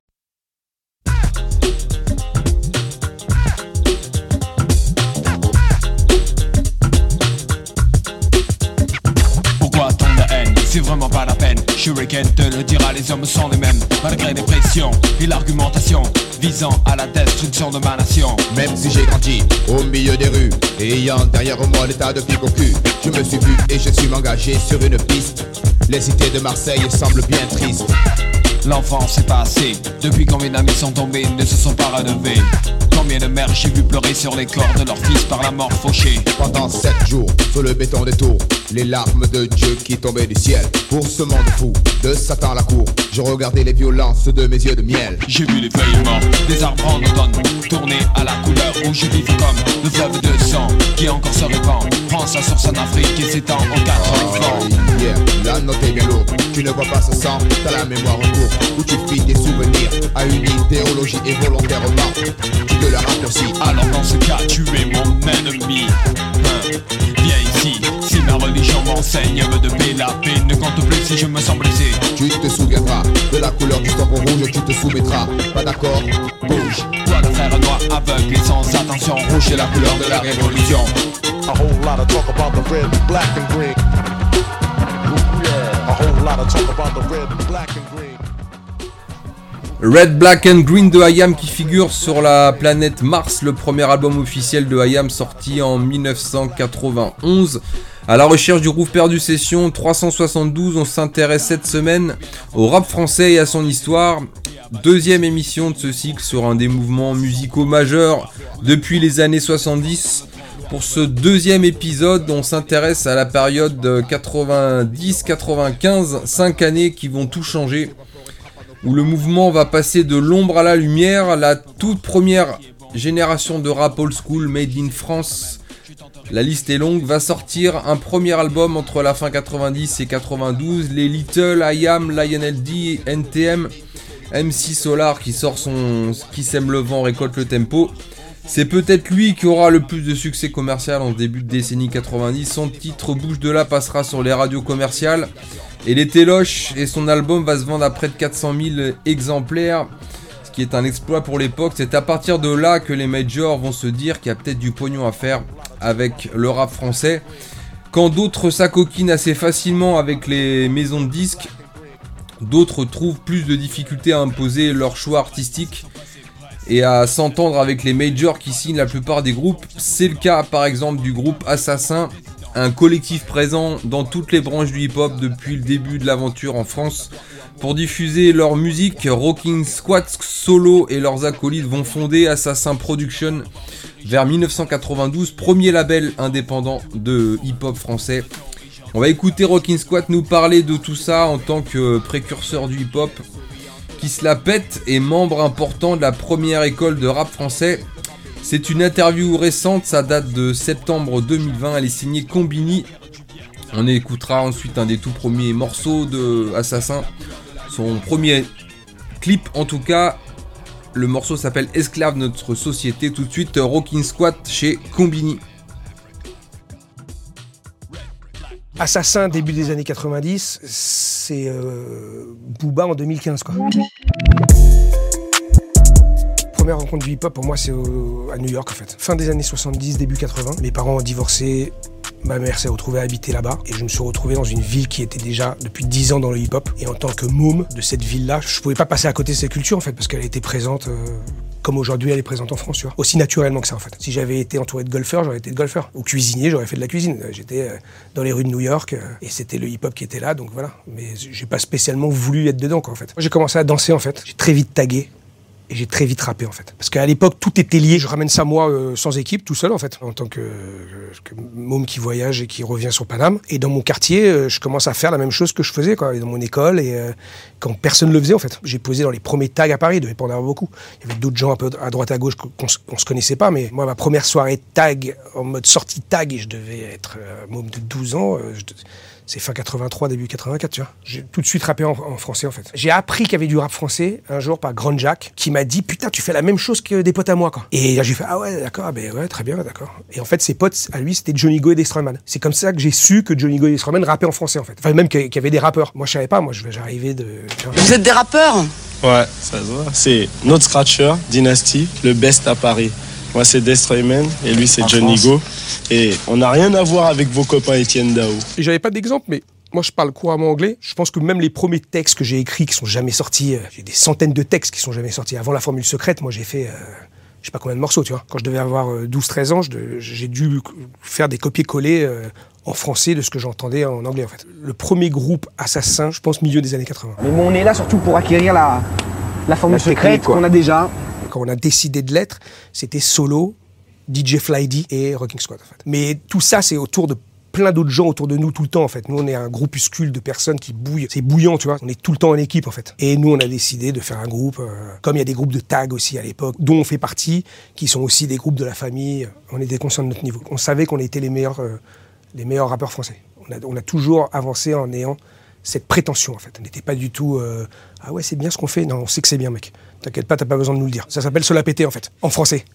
S23: C'est vraiment pas la peine, Shuriken te le dira, les hommes sont les mêmes. Malgré les pressions et l'argumentation visant à la destruction de ma nation.
S1: Même si j'ai grandi au milieu des rues et ayant derrière moi l'état de pique au cul, je me suis vu et je suis engagé sur une piste. Les cités de Marseille semblent bien tristes.
S23: L'enfance est passée, depuis combien d'amis sont tombés, ne se sont pas relevés. Combien de mères j'ai vu pleurer sur les corps de leurs fils par la mort fauchée.
S1: Pendant 7 jours, sur le béton des tours, les larmes de Dieu qui tombaient du ciel. Pour ce monde fou, de Satan à la cour, je regardais les violences de mes yeux de miel.
S23: J'ai vu les feuilles mortes, des arbres en automne, tourner à la couleur rouge vive comme le fleuve de sang qui encore se répand. Prends sa source en Afrique et s'étend aux 4 flancs.
S1: La note est bien lourde, tu ne vois pas ce sang, t'as la mémoire en cours, où tu fies des souvenirs à une idéologie et volontairement tu te la raccourcis.
S23: Alors dans ce cas, tu es mon ennemi. Viens ici, si ma religion m'enseigne, me de paix, la paix ne compte plus si je me sens blessé.
S1: Tu te souviendras de la couleur du tampon rouge, tu te soumettras. Pas d'accord? Bouge.
S23: Toi le frère noir aveugle et sans attention, rouge est la couleur de la révolution.
S9: A whole lot of talk about the red, black and green. A whole lot of talk about the red, black and green.
S4: Red, Black and Green de I Am qui figure sur la planète Mars, le premier album officiel de I Am sorti en 1991. À la recherche du groove perdu session 372, on s'intéresse cette semaine au rap français et à son histoire. Deuxième émission de ce cycle sur un des mouvements musicaux majeurs depuis les années 70. Pour ce deuxième épisode, on s'intéresse à la période 90-95, 5 années qui vont tout changer, où le mouvement va passer de l'ombre à la lumière. La toute première génération de rap old school made in France, la liste est longue, va sortir un premier album entre la fin 90 et 92, les Little, I Am, Lionel D, NTM, MC Solar qui sort son Qui sème le vent récolte le tempo. C'est peut-être lui qui aura le plus de succès commercial en ce début de décennie 90. Son titre Bouge de là passera sur les radios commerciales et les téloches, et son album va se vendre à près de 400 000 exemplaires, ce qui est un exploit pour l'époque. C'est à partir de là que les majors vont se dire qu'il y a peut-être du pognon à faire avec le rap français. Quand d'autres s'acoquinent assez facilement avec les maisons de disques, d'autres trouvent plus de difficultés à imposer leur choix artistique et à s'entendre avec les majors qui signent la plupart des groupes. C'est le cas par exemple du groupe Assassin, un collectif présent dans toutes les branches du hip-hop depuis le début de l'aventure en France. Pour diffuser leur musique, Rocking Squad Solo et leurs acolytes vont fonder Assassin Production, vers 1992, premier label indépendant de hip-hop français. On va écouter Rockin' Squat nous parler de tout ça en tant que précurseur du hip-hop, qui se la pète et membre important de la première école de rap français. C'est une interview récente, ça date de septembre 2020, elle est signée Combini. On écoutera ensuite un des tout premiers morceaux de Assassin, son premier clip en tout cas. Le morceau s'appelle Esclave notre société. Tout de suite, Rockin' Squat chez Combini.
S2: Assassin, début des années 90, c'est Booba en 2015 quoi. Première rencontre du hip-hop pour moi c'est à New York en fait. Fin des années 70, début 80. Mes parents ont divorcé, ma mère s'est retrouvée à habiter là-bas et je me suis retrouvé dans une ville qui était déjà depuis 10 ans dans le hip-hop. Et en tant que môme de cette ville-là, je pouvais pas passer à côté de cette culture en fait parce qu'elle était présente comme aujourd'hui elle est présente en France, tu vois. Aussi naturellement que ça en fait. Si j'avais été entouré de golfeurs, j'aurais été de golfeur. Ou cuisinier, j'aurais fait de la cuisine. J'étais dans les rues de New York et c'était le hip-hop qui était là, donc voilà. Mais j'ai pas spécialement voulu être dedans quoi en fait. Moi j'ai commencé à danser en fait. J'ai très vite tagué. Et j'ai très vite rappé en fait. Parce qu'à l'époque, tout était lié. Je ramène ça moi sans équipe, tout seul en fait. En tant que môme qui voyage et qui revient sur Paname. Et dans mon quartier, je commence à faire la même chose que je faisais quoi, dans mon école. Et quand personne ne le faisait en fait. J'ai posé dans les premiers tags à Paris, il devait pas en avoir beaucoup. Il y avait d'autres gens un peu à droite à gauche qu'on se connaissait pas. Mais moi, ma première soirée tag, en mode sortie tag, et je devais être môme de 12 ans. C'est fin 83, début 84, tu vois. J'ai tout de suite rappé en français, en fait. J'ai appris qu'il y avait du rap français, un jour, par Grand Jack, qui m'a dit, putain, tu fais la même chose que des potes à moi, quoi. Et là, j'ai fait, ah ouais, d'accord, ben ouais, très bien, d'accord. Et en fait, ses potes, à lui, c'était Johnny Go et Destroyman. C'est comme ça que j'ai su que Johnny Go et Destroyman rappaient en français, en fait. Enfin, même qu'il y avait des rappeurs. Moi, je savais pas, moi, j'arrivais de...
S6: Vous êtes des rappeurs ?
S17: Ouais, ça se voit. C'est notre scratcher, Dynasty, le best à Paris. Moi, c'est Destroyman et lui, c'est Johnny Go. Et on n'a rien à voir avec vos copains Etienne Dao.
S2: Et j'avais pas d'exemple, mais moi, je parle couramment anglais. Je pense que même les premiers textes que j'ai écrits qui sont jamais sortis, j'ai des centaines de textes qui sont jamais sortis. Avant la formule secrète, moi, j'ai fait, je sais pas combien de morceaux, tu vois. Quand je devais avoir 12-13 ans, j'ai dû faire des copier-coller en français de ce que j'entendais en anglais, en fait. Le premier groupe Assassin, je pense, milieu des années 80.
S20: Mais bon, on est là surtout pour acquérir la formule secrète qu'on a déjà.
S2: Quand on a décidé de l'être, c'était Solo, DJ Fly D et Rockin' Squat, en fait. Mais tout ça, c'est autour de plein d'autres gens autour de nous tout le temps, en fait. Nous, on est un groupuscule de personnes qui bouillent. C'est bouillant, tu vois. On est tout le temps en équipe, en fait. Et nous, on a décidé de faire un groupe, comme il y a des groupes de tag aussi à l'époque, dont on fait partie, qui sont aussi des groupes de la famille. On était conscients de notre niveau. On savait qu'on était les meilleurs rappeurs français. On a toujours avancé en ayant cette prétention, en fait. On n'était pas du tout ah ouais, c'est bien ce qu'on fait. Non, on sait que c'est bien, mec. T'inquiète pas, t'as pas besoin de nous le dire. Ça s'appelle se la péter, en fait, en français.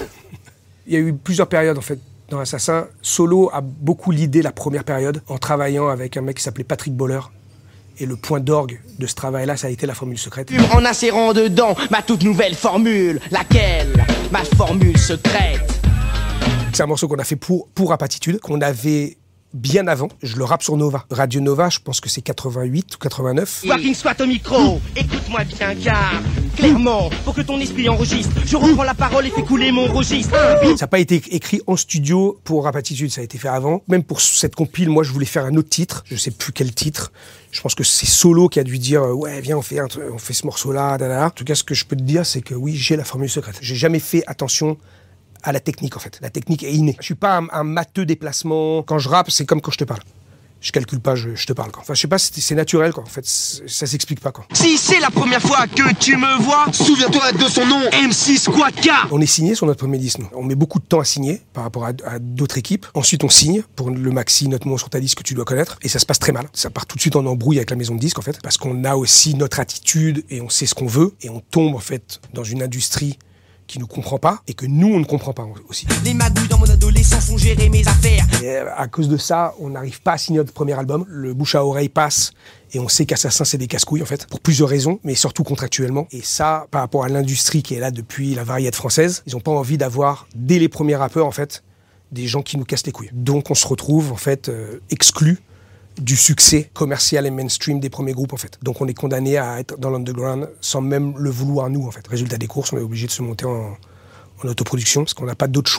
S2: Il y a eu plusieurs périodes, en fait, dans Assassin. Solo a beaucoup l'idée la première période, en travaillant avec un mec qui s'appelait Patrick Boller. Et le point d'orgue de ce travail-là, ça a été la formule secrète.
S20: En insérant dedans ma toute nouvelle formule, laquelle ma formule secrète.
S2: C'est un morceau qu'on a fait pour Rapatitude, qu'on avait bien avant. Je le rappe sur Nova. Radio Nova, je pense que c'est 88 ou 89.
S20: Rockin' Squat au micro, écoute-moi bien car, clairement, pour que ton esprit enregistre, je reprends la parole et fais couler mon registre.
S2: Ça n'a pas été écrit en studio pour Rapatitude, ça a été fait avant. Même pour cette compile, moi je voulais faire un autre titre, je sais plus quel titre. Je pense que c'est Solo qui a dû dire ouais viens on fait ce morceau-là. En tout cas, ce que je peux te dire, c'est que oui, j'ai la formule secrète. J'ai jamais fait attention à la technique, en fait. La technique est innée. Je suis pas un matheux déplacement. Quand je rappe, c'est comme quand je te parle. Je calcule pas, je te parle, quoi. Enfin, je sais pas, c'est naturel, quoi. En fait, ça s'explique pas, quoi.
S20: Si c'est la première fois que tu me vois, souviens-toi de son nom, MC Squat K.
S2: On est signé sur notre premier disque, nous. On met beaucoup de temps à signer par rapport à d'autres équipes. Ensuite, on signe pour le maxi, notre mot sur ta liste que tu dois connaître. Et ça se passe très mal. Ça part tout de suite en embrouille avec la maison de disques, en fait. Parce qu'on a aussi notre attitude et on sait ce qu'on veut. Et on tombe, en fait, dans une industrie qui nous comprend pas et que nous on ne comprend pas aussi.
S20: Les magouilles dans mon adolescence ont géré mes affaires.
S2: Et à cause de ça, on n'arrive pas à signer notre premier album. Le bouche à oreille passe et on sait qu'Assassin c'est des casse-couilles en fait, pour plusieurs raisons, mais surtout contractuellement. Et ça, par rapport à l'industrie qui est là depuis la variété française, ils ont pas envie d'avoir dès les premiers rappeurs en fait des gens qui nous cassent les couilles. Donc on se retrouve en fait exclus du succès commercial et mainstream des premiers groupes en fait. Donc on est condamné à être dans l'underground sans même le vouloir nous en fait. Résultat des courses, on est obligé de se monter en autoproduction parce qu'on n'a pas d'autre choix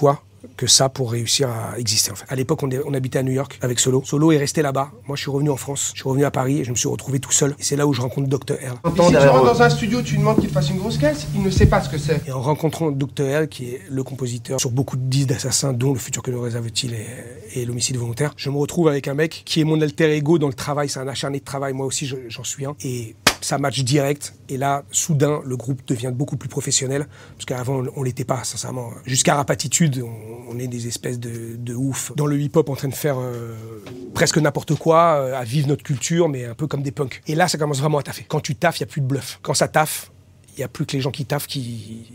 S2: que ça pour réussir à exister en fait. À l'époque, on habitait à New York avec Solo. Solo est resté là-bas. Moi, je suis revenu en France. Je suis revenu à Paris et je me suis retrouvé tout seul. Et c'est là où je rencontre Dr. Earl.
S6: Si tu rentres dans un studio, tu demandes qu'il fasse une grosse caisse, il ne sait pas ce que c'est.
S2: Et en rencontrant Dr. Earl, qui est le compositeur sur beaucoup de disques d'Assassin, dont Le futur que nous réserve-t-il et L'homicide volontaire, je me retrouve avec un mec qui est mon alter ego dans le travail. C'est un acharné de travail. Moi aussi, j'en suis un. Et ça match direct. Et là, soudain, le groupe devient beaucoup plus professionnel. Parce qu'avant, on l'était pas, sincèrement. Jusqu'à Rapatitude, on est des espèces de ouf. Dans le hip-hop, en train de faire presque n'importe quoi, à vivre notre culture, mais un peu comme des punks. Et là, ça commence vraiment à taffer. Quand tu taffes, il n'y a plus de bluff. Quand ça taffe, il n'y a plus que les gens qui taffent qui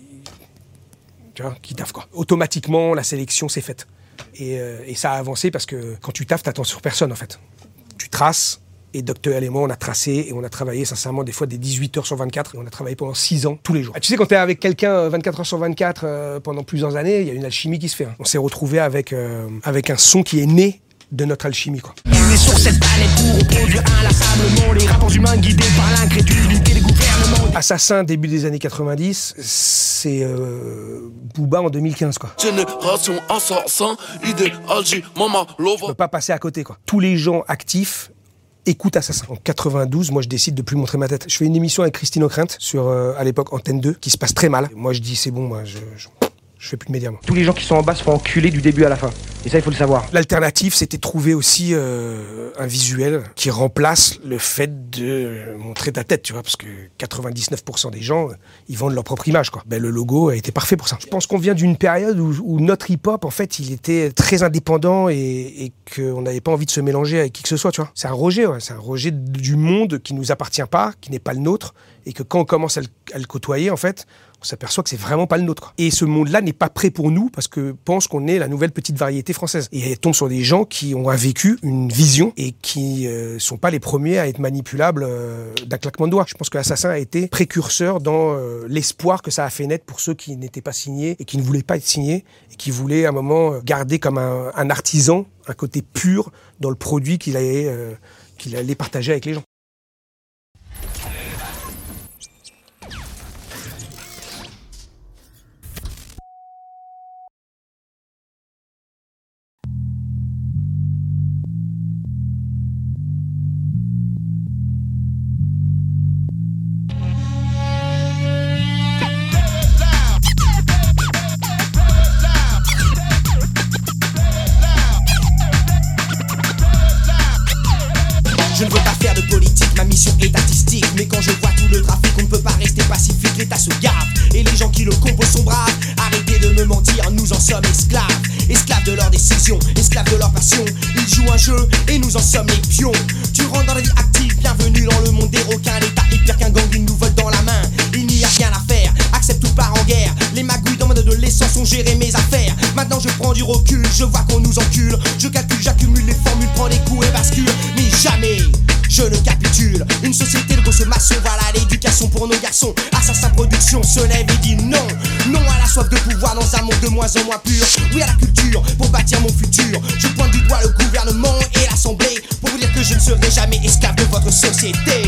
S2: taffent, quoi. Automatiquement, la sélection s'est faite. Et ça a avancé parce que quand tu taffes, t'attends sur personne, en fait. Tu traces. Et Dr. Earl et moi, on a tracé et on a travaillé sincèrement des fois des 18 heures sur 24. Et on a travaillé pendant 6 ans, tous les jours. Tu sais, quand t'es avec quelqu'un 24 heures sur 24 pendant plusieurs années, il y a une alchimie qui se fait. Hein. On s'est retrouvé avec un son qui est né de notre alchimie, quoi.
S20: On est sur cette planète pour reproduire inlassablement les rapports humains guidés par l'incrédulité des gouvernements.
S2: Assassin, début des années 90, c'est Booba en 2015, quoi.
S23: Génération assassin, idéologie, maman, love.
S2: On peut pas passer à côté, quoi. Tous les gens actifs écoute Assassin. En 92, moi je décide de plus montrer ma tête. Je fais une émission avec Christine O'Krent sur, à l'époque, Antenne 2, qui se passe très mal. Moi je dis c'est bon, moi je fais plus de médias. Tous les gens qui sont en bas se font enculer du début à la fin. Et ça, il faut le savoir. L'alternative, c'était trouver aussi un visuel qui remplace le fait de montrer ta tête, tu vois, parce que 99% des gens, ils vendent leur propre image, quoi. Ben, le logo a été parfait pour ça. Je pense qu'on vient d'une période où notre hip-hop, en fait, il était très indépendant et qu'on n'avait pas envie de se mélanger avec qui que ce soit, tu vois. C'est un rejet, ouais. C'est un rejet du monde qui nous appartient pas, qui n'est pas le nôtre, et que quand on commence à le côtoyer, en fait, on s'aperçoit que c'est vraiment pas le nôtre, quoi. Et ce monde-là n'est pas prêt pour nous parce que pense qu'on est la nouvelle petite variété française. Et elle tombe sur des gens qui ont un vécu, une vision et qui sont pas les premiers à être manipulables d'un claquement de doigts. Je pense que Assassin a été précurseur dans l'espoir que ça a fait naître pour ceux qui n'étaient pas signés et qui ne voulaient pas être signés et qui voulaient à un moment garder comme un artisan un côté pur dans le produit qu'il allait partager avec les gens.
S20: Je ne veux pas faire de politique, ma mission est artistique. Mais quand je vois tout le trafic, on ne peut pas rester pacifique. L'État se gave, et les gens qui le composent sont braves. Arrêtez de me mentir, nous en sommes esclaves. Esclaves de leurs décisions, esclaves de leur passion. Ils jouent un jeu, et nous en sommes les pions. Tu rentres dans la vie active, bienvenue dans le monde des requins. L'État est pire qu'un gang, ils nous volent dans la main. Il n'y a rien à faire, accepte tout part en guerre. Les magouilles dans mon adolescence ont géré mes affaires. Maintenant je prends du recul, je vois qu'on nous encule. Je calcule, j'accumule les formules, prends des coups et bascule. Mais jamais je ne capitule. Une société de consommation, voilà l'éducation pour nos garçons. Assassin Production se lève et dit non. Non à la soif de pouvoir dans un monde de moins en moins pur. Oui à la culture pour bâtir mon futur. Je pointe du doigt le gouvernement et l'assemblée pour vous dire que je ne serai jamais esclave de votre société.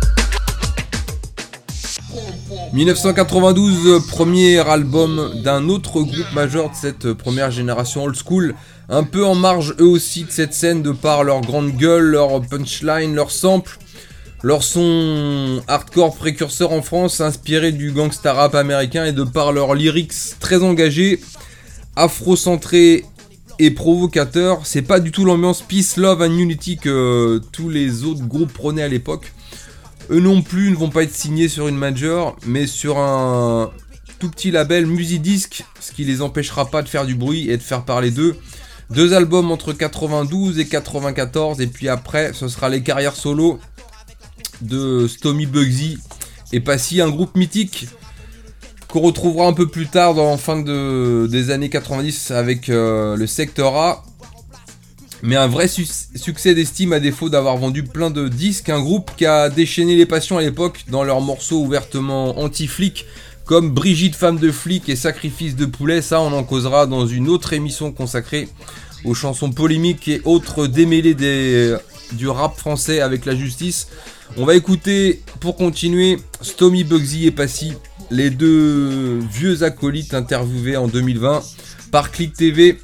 S4: 1992, premier album d'un autre groupe majeur de cette première génération old school, un peu en marge eux aussi de cette scène de par leur grande gueule, leur punchline, leur sample, leur son hardcore précurseur en France, inspiré du gangsta rap américain et de par leurs lyrics très engagés, afro-centrés et provocateurs. C'est pas du tout l'ambiance Peace, Love and Unity que tous les autres groupes prônaient à l'époque. Eux non plus ne vont pas être signés sur une major, mais sur un tout petit label Musidisc, ce qui les empêchera pas de faire du bruit et de faire parler d'eux. 2 albums entre 92 et 94, et puis après ce sera les carrières solo de Stomy Bugsy et Passy, un groupe mythique qu'on retrouvera un peu plus tard dans la fin des années 90 avec le Secteur A. Mais un vrai succès d'estime à défaut d'avoir vendu plein de disques, un groupe qui a déchaîné les passions à l'époque dans leurs morceaux ouvertement anti-flic, comme Brigitte femme de flic et Sacrifice de poulet. Ça on en causera dans une autre émission consacrée aux chansons polémiques et autres démêlés du rap français avec la justice. On va écouter, pour continuer, Stomy Bugsy et Passy, les deux vieux acolytes interviewés en 2020. par Click TV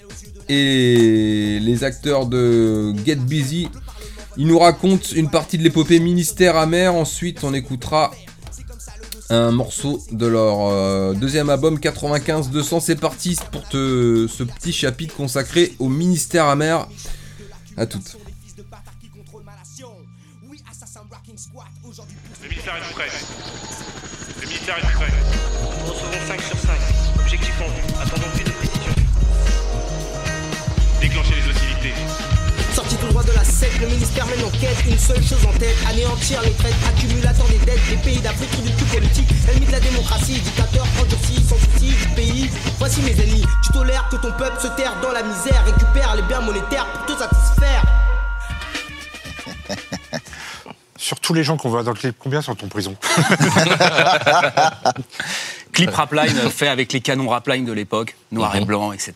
S4: et les acteurs de Get Busy. Ils nous racontent une partie de l'épopée Ministère amer. Ensuite, on écoutera un morceau de leur deuxième album 95-200. C'est parti pour ce petit chapitre consacré au Ministère amer. À toutes.
S19: Le ministère est prêt. Le ministère est prêt. Nous recevons 5 sur 5. Objectif en vue. Attendons plus de précision. Déclenchez les hostilités.
S20: Sorti tout droit de la secte, le ministère mène enquête, une seule chose en tête, anéantir les traites, accumulateur des dettes, les pays d'Afrique, trou du cul politique, ennemi de la démocratie, dictateur, endurci, sans souci du pays. Voici mes ennemis, tu tolères que ton peuple se terre dans la misère, récupère les biens monétaires pour te satisfaire.
S11: Sur tous les gens qu'on voit dans le clip, combien sont en prison?
S21: Clip Rapline fait avec les canons Rapline de l'époque, noir et blanc, etc.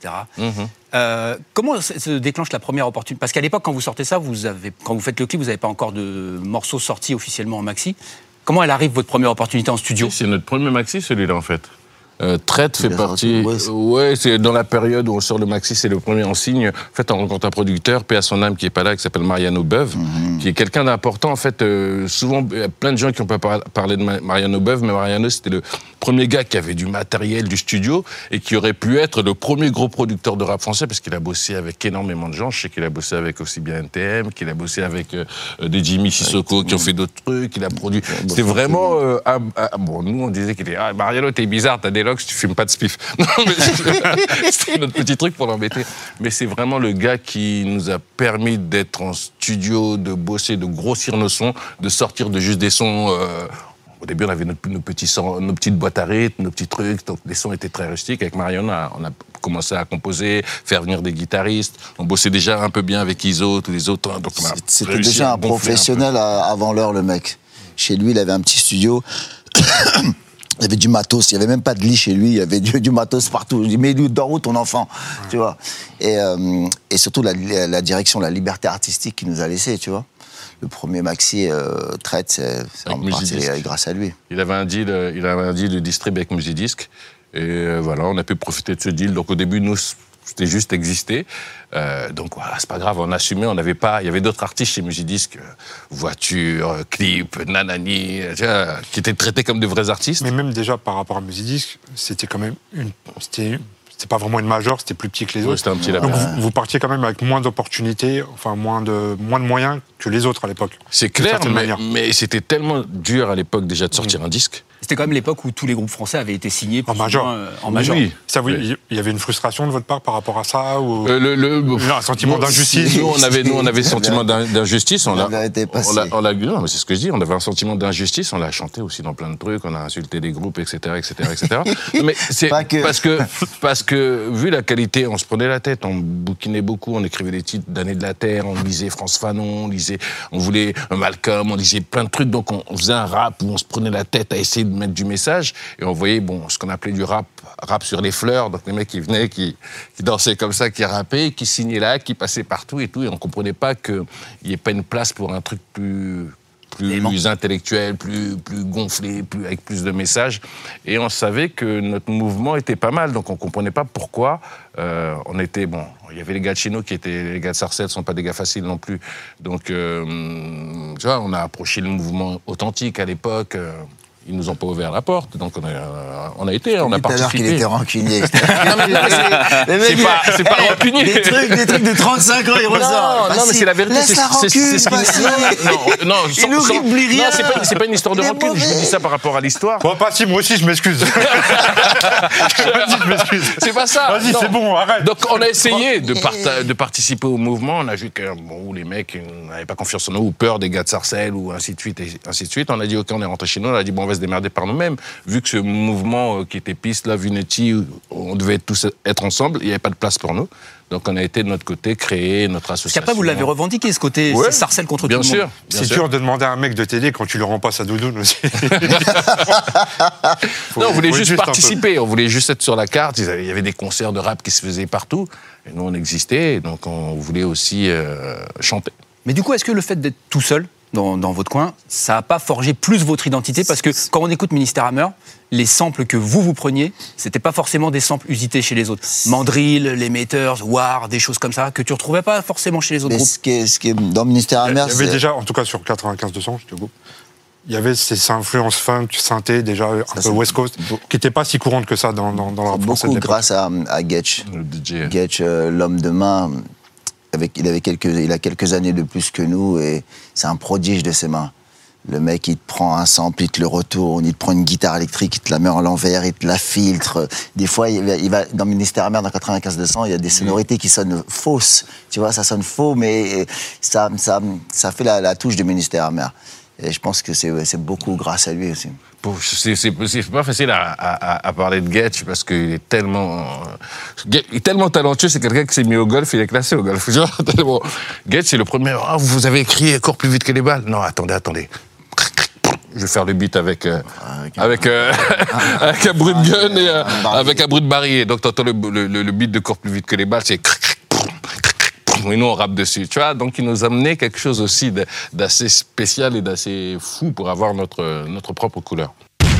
S21: Comment se déclenche la première opportunité? Parce qu'à l'époque, quand vous sortez ça, quand vous faites le clip, vous n'avez pas encore de morceaux sortis officiellement en maxi. Comment elle arrive, votre première opportunité en studio?
S22: C'est notre premier maxi, celui-là, en fait. Traite fait partie. Ouais, c'est dans la période où on sort le maxi, c'est le premier en signe. En fait, on rencontre un producteur, paix à son âme, qui est pas là, qui s'appelle Mariano Beuve, qui est quelqu'un d'important. En fait, souvent, il y a plein de gens qui n'ont pas parlé de Mariano Beuve, mais Mariano, c'était le premier gars qui avait du matériel, du studio, et qui aurait pu être le premier gros producteur de rap français, parce qu'il a bossé avec énormément de gens. Je sais qu'il a bossé avec aussi bien NTM, qu'il a bossé avec des Jimmy Sissoko qui ont fait d'autres trucs, qu'il a produit. C'était vraiment. Bon, nous, on disait qu'il était. Ah, Mariano, t'es bizarre, t'as des locks, tu fumes pas de spiff. Non, mais c'était notre petit truc pour l'embêter. Mais c'est vraiment le gars qui nous a permis d'être en studio, de bosser, de grossir nos sons, de sortir de juste des sons. Au début, on avait nos petites boîtes à rythme, nos petits trucs, donc les sons étaient très rustiques. Avec Marion, on a commencé à composer, faire venir des guitaristes. On bossait déjà un peu bien avec Iso, tous les autres. Donc
S24: c'était déjà un professionnel avant l'heure, le mec. Chez lui, il avait un petit studio. Il y avait du matos, il n'y avait même pas de lit chez lui, il y avait du matos partout. Je dis, mais dors où ton enfant, tu vois. Et surtout la direction, la liberté artistique qu'il nous a laissée, tu vois. Le premier maxi Traite, c'est grâce à lui.
S22: Il avait un deal de distrib avec Musidisc. Et voilà, on a pu profiter de ce deal. Donc au début, nous, c'était juste exister. Donc voilà, c'est pas grave, on assumait, on n'avait pas. Il y avait d'autres artistes chez Musidisc, Voiture, Clip, Nanani, qui étaient traités comme de vrais artistes.
S11: Mais même déjà par rapport à Musidisc, c'était quand même c'était pas vraiment une major, c'était plus petit que les autres.
S22: C'était un petit label.
S11: Donc vous partiez quand même avec moins d'opportunités, enfin moins de moyens que les autres à l'époque.
S22: C'est clair, mais c'était tellement dur à l'époque déjà de sortir un disque.
S21: C'était quand même l'époque où tous les groupes français avaient été signés
S11: en major.
S22: Oui.
S11: Ça, il y avait une frustration de votre part par rapport à ça ou un sentiment d'injustice.
S22: Nous, on avait ce sentiment d'injustice.
S24: La vérité passée.
S22: Non, mais c'est ce que je dis. On avait un sentiment d'injustice. On l'a chanté aussi dans plein de trucs. On a insulté des groupes, etc., etc. Mais c'est parce que vu la qualité, on se prenait la tête. On bouquinait beaucoup. On écrivait des titres d'Année de la Terre. On lisait France Fanon. On voulait un Malcolm. On lisait plein de trucs. Donc on faisait un rap où on se prenait la tête à essayer de mettre du message, et on voyait ce qu'on appelait du rap sur les fleurs, donc les mecs qui venaient, qui dansaient comme ça, qui rappaient, qui signaient là, qui passaient partout et tout, et on comprenait pas qu'il n'y ait pas une place pour un truc plus intellectuel, plus gonflé, avec plus de messages, et on savait que notre mouvement était pas mal, donc on comprenait pas pourquoi on était il y avait les gars de chez nous qui étaient, les gars de Sarcelles sont pas des gars faciles non plus, donc tu vois, on a approché le mouvement authentique à l'époque. Ils nous ont pas ouvert la porte, donc on a été, on a participé.
S24: Qu'il était rancunier.
S22: C'est pas rancunier.
S24: Des trucs de 35 ans, il ressort.
S22: Non, mais c'est la vérité.
S24: C'est la rancune, il nous oublie rien.
S22: C'est pas une histoire de rancune. Je vous dis ça par rapport à l'histoire.
S11: Bon, pas si, moi aussi, je m'excuse. Vas-y, je m'excuse.
S22: C'est pas ça.
S11: Vas-y, c'est bon, arrête.
S22: Donc, on a essayé de participer au mouvement. On a vu que les mecs n'avaient pas confiance en nous, ou peur des gars de Sarcelles, ou ainsi de suite, et ainsi de suite. On a dit, OK, on est rentré chez nous. On a dit, bon, on va se démerder par nous-mêmes. Vu que ce mouvement qui était Peace, Love, Unity, on devait tous être ensemble, il n'y avait pas de place pour nous. Donc on a été de notre côté créer notre association.
S21: Parce qu'après vous l'avez revendiqué ce côté, c'est Sarcelles contre tout le monde.
S22: Bien sûr.
S11: C'est dur de demander à un mec de t'aider quand tu le rends pas sa doudoune aussi.
S22: Non, on voulait juste participer, on voulait juste être sur la carte. Il y avait des concerts de rap qui se faisaient partout. Et nous on existait, donc on voulait aussi chanter.
S21: Mais du coup, est-ce que le fait d'être tout seul, dans votre coin, ça n'a pas forgé plus votre identité? Parce que quand on écoute Ministère Hammer, les samples que vous preniez, c'était pas forcément des samples usités chez les autres. Mandrill, les Meters, War, des choses comme ça, que tu retrouvais pas forcément chez les autres groupes.
S24: Ce qui est dans Ministère Hammer,
S11: il y avait déjà, en tout cas sur 95-200, je te coupe, il y avait ces influences funk, synthé, déjà un peu West Coast, qui n'étaient pas si courantes que ça dans le rap français.
S24: Beaucoup grâce à Getch. Getch, l'homme de main, il a quelques années de plus que nous et c'est un prodige de ses mains. Le mec, il te prend un sample, il te le retourne, il te prend une guitare électrique, il te la met en l'envers, il te la filtre. Des fois, il va dans Ministère Hammer, dans 95-200, il y a des sonorités qui sonnent fausses. Tu vois, ça sonne faux, mais ça fait la touche de Ministère Hammer. Et je pense que c'est beaucoup grâce à lui aussi.
S22: C'est pas facile à parler de Getch parce qu'il est tellement talentueux. C'est quelqu'un qui s'est mis au golf, il est classé au golf. Getch, c'est le premier. Ah, vous avez écrit Cours plus vite que les balles. Non, attendez. Je vais faire le beat avec un bruit de gun et avec un bruit de barillet. Donc t'entends le beat de Cours plus vite que les balles, c'est et nous on rappe dessus, tu vois. Donc il nous a amené quelque chose aussi d'assez spécial et d'assez fou pour avoir notre propre couleur.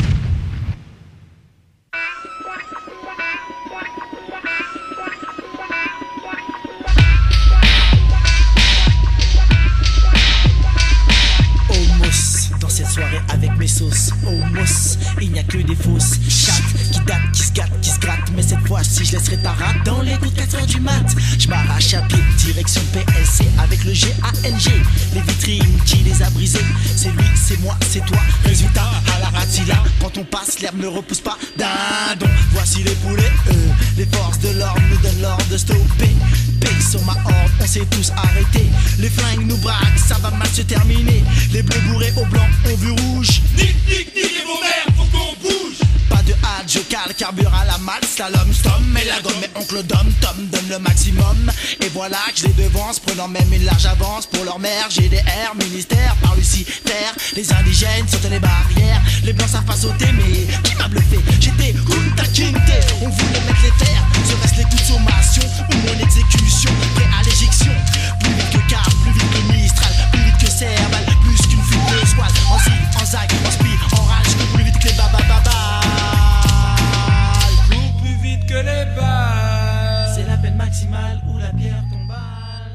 S20: Dans cette soirée avec mes sauces, Homos, il n'y a que des fausses chattes qui datent, qui se gâtent, qui se grattent. Mais cette fois-ci, je laisserai ta rate dans les coups de 4h du mat. Je m'arrache à pied, direction PLC avec le GANG. Les vitrines, qui les a brisées? C'est lui, c'est moi, c'est toi. Résultat, à la Attila, quand on passe, l'herbe ne repousse pas. Dindon, voici les poulets. Les forces de l'ordre nous donnent l'ordre de stopper. Paye sur ma horde, on s'est tous arrêtés. Les flingues nous braquent, ça va mal se terminer. Les bleus bourrés au blanc ont vu rouge. Nique vos mères, faut qu'on bouge. Pas de hâte, je cale, carbure à la malle. Slalom, stom, mais la gomme, mais oncle Dom, Tom donne le maximum. Et voilà que je les devance, prenant même une large avance. Pour leur mère, GDR, ministère, par Lucie, terre. Les indigènes sautaient les barrières. Les blancs savent pas sauter, mais qui m'a bluffé? J'étais Kunta Kinte, on voulait mettre les terres. Serait-ce les coups de sommation ou mon exécution? Prêt à l'éjection, plus vite que Cap, plus vite que Mistral, plus vite que Serval, plus qu'une fuite de squad. En zig, en zag, en spi, en rage, plus vite que les babababas. Plus vite que les balles. C'est la peine maximale ou la pierre tombale.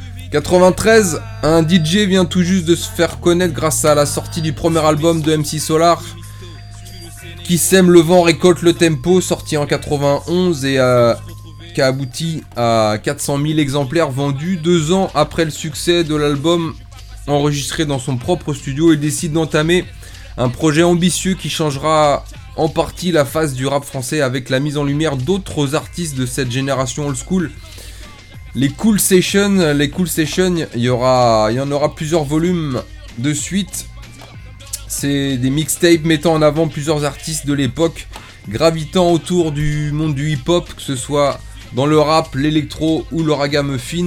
S4: 93, un DJ vient tout juste de se faire connaître grâce à la sortie du premier album de MC Solar. Qui sème le vent, récolte le tempo, sorti en 91 et qui a abouti à 400 000 exemplaires vendus. 2 ans après le succès de l'album enregistré dans son propre studio, il décide d'entamer un projet ambitieux qui changera en partie la face du rap français avec la mise en lumière d'autres artistes de cette génération old school. Les Cool Sessions, il y en aura plusieurs volumes de suite. C'est des mixtapes mettant en avant plusieurs artistes de l'époque, gravitant autour du monde du hip-hop, que ce soit dans le rap, l'électro ou le ragamuffin.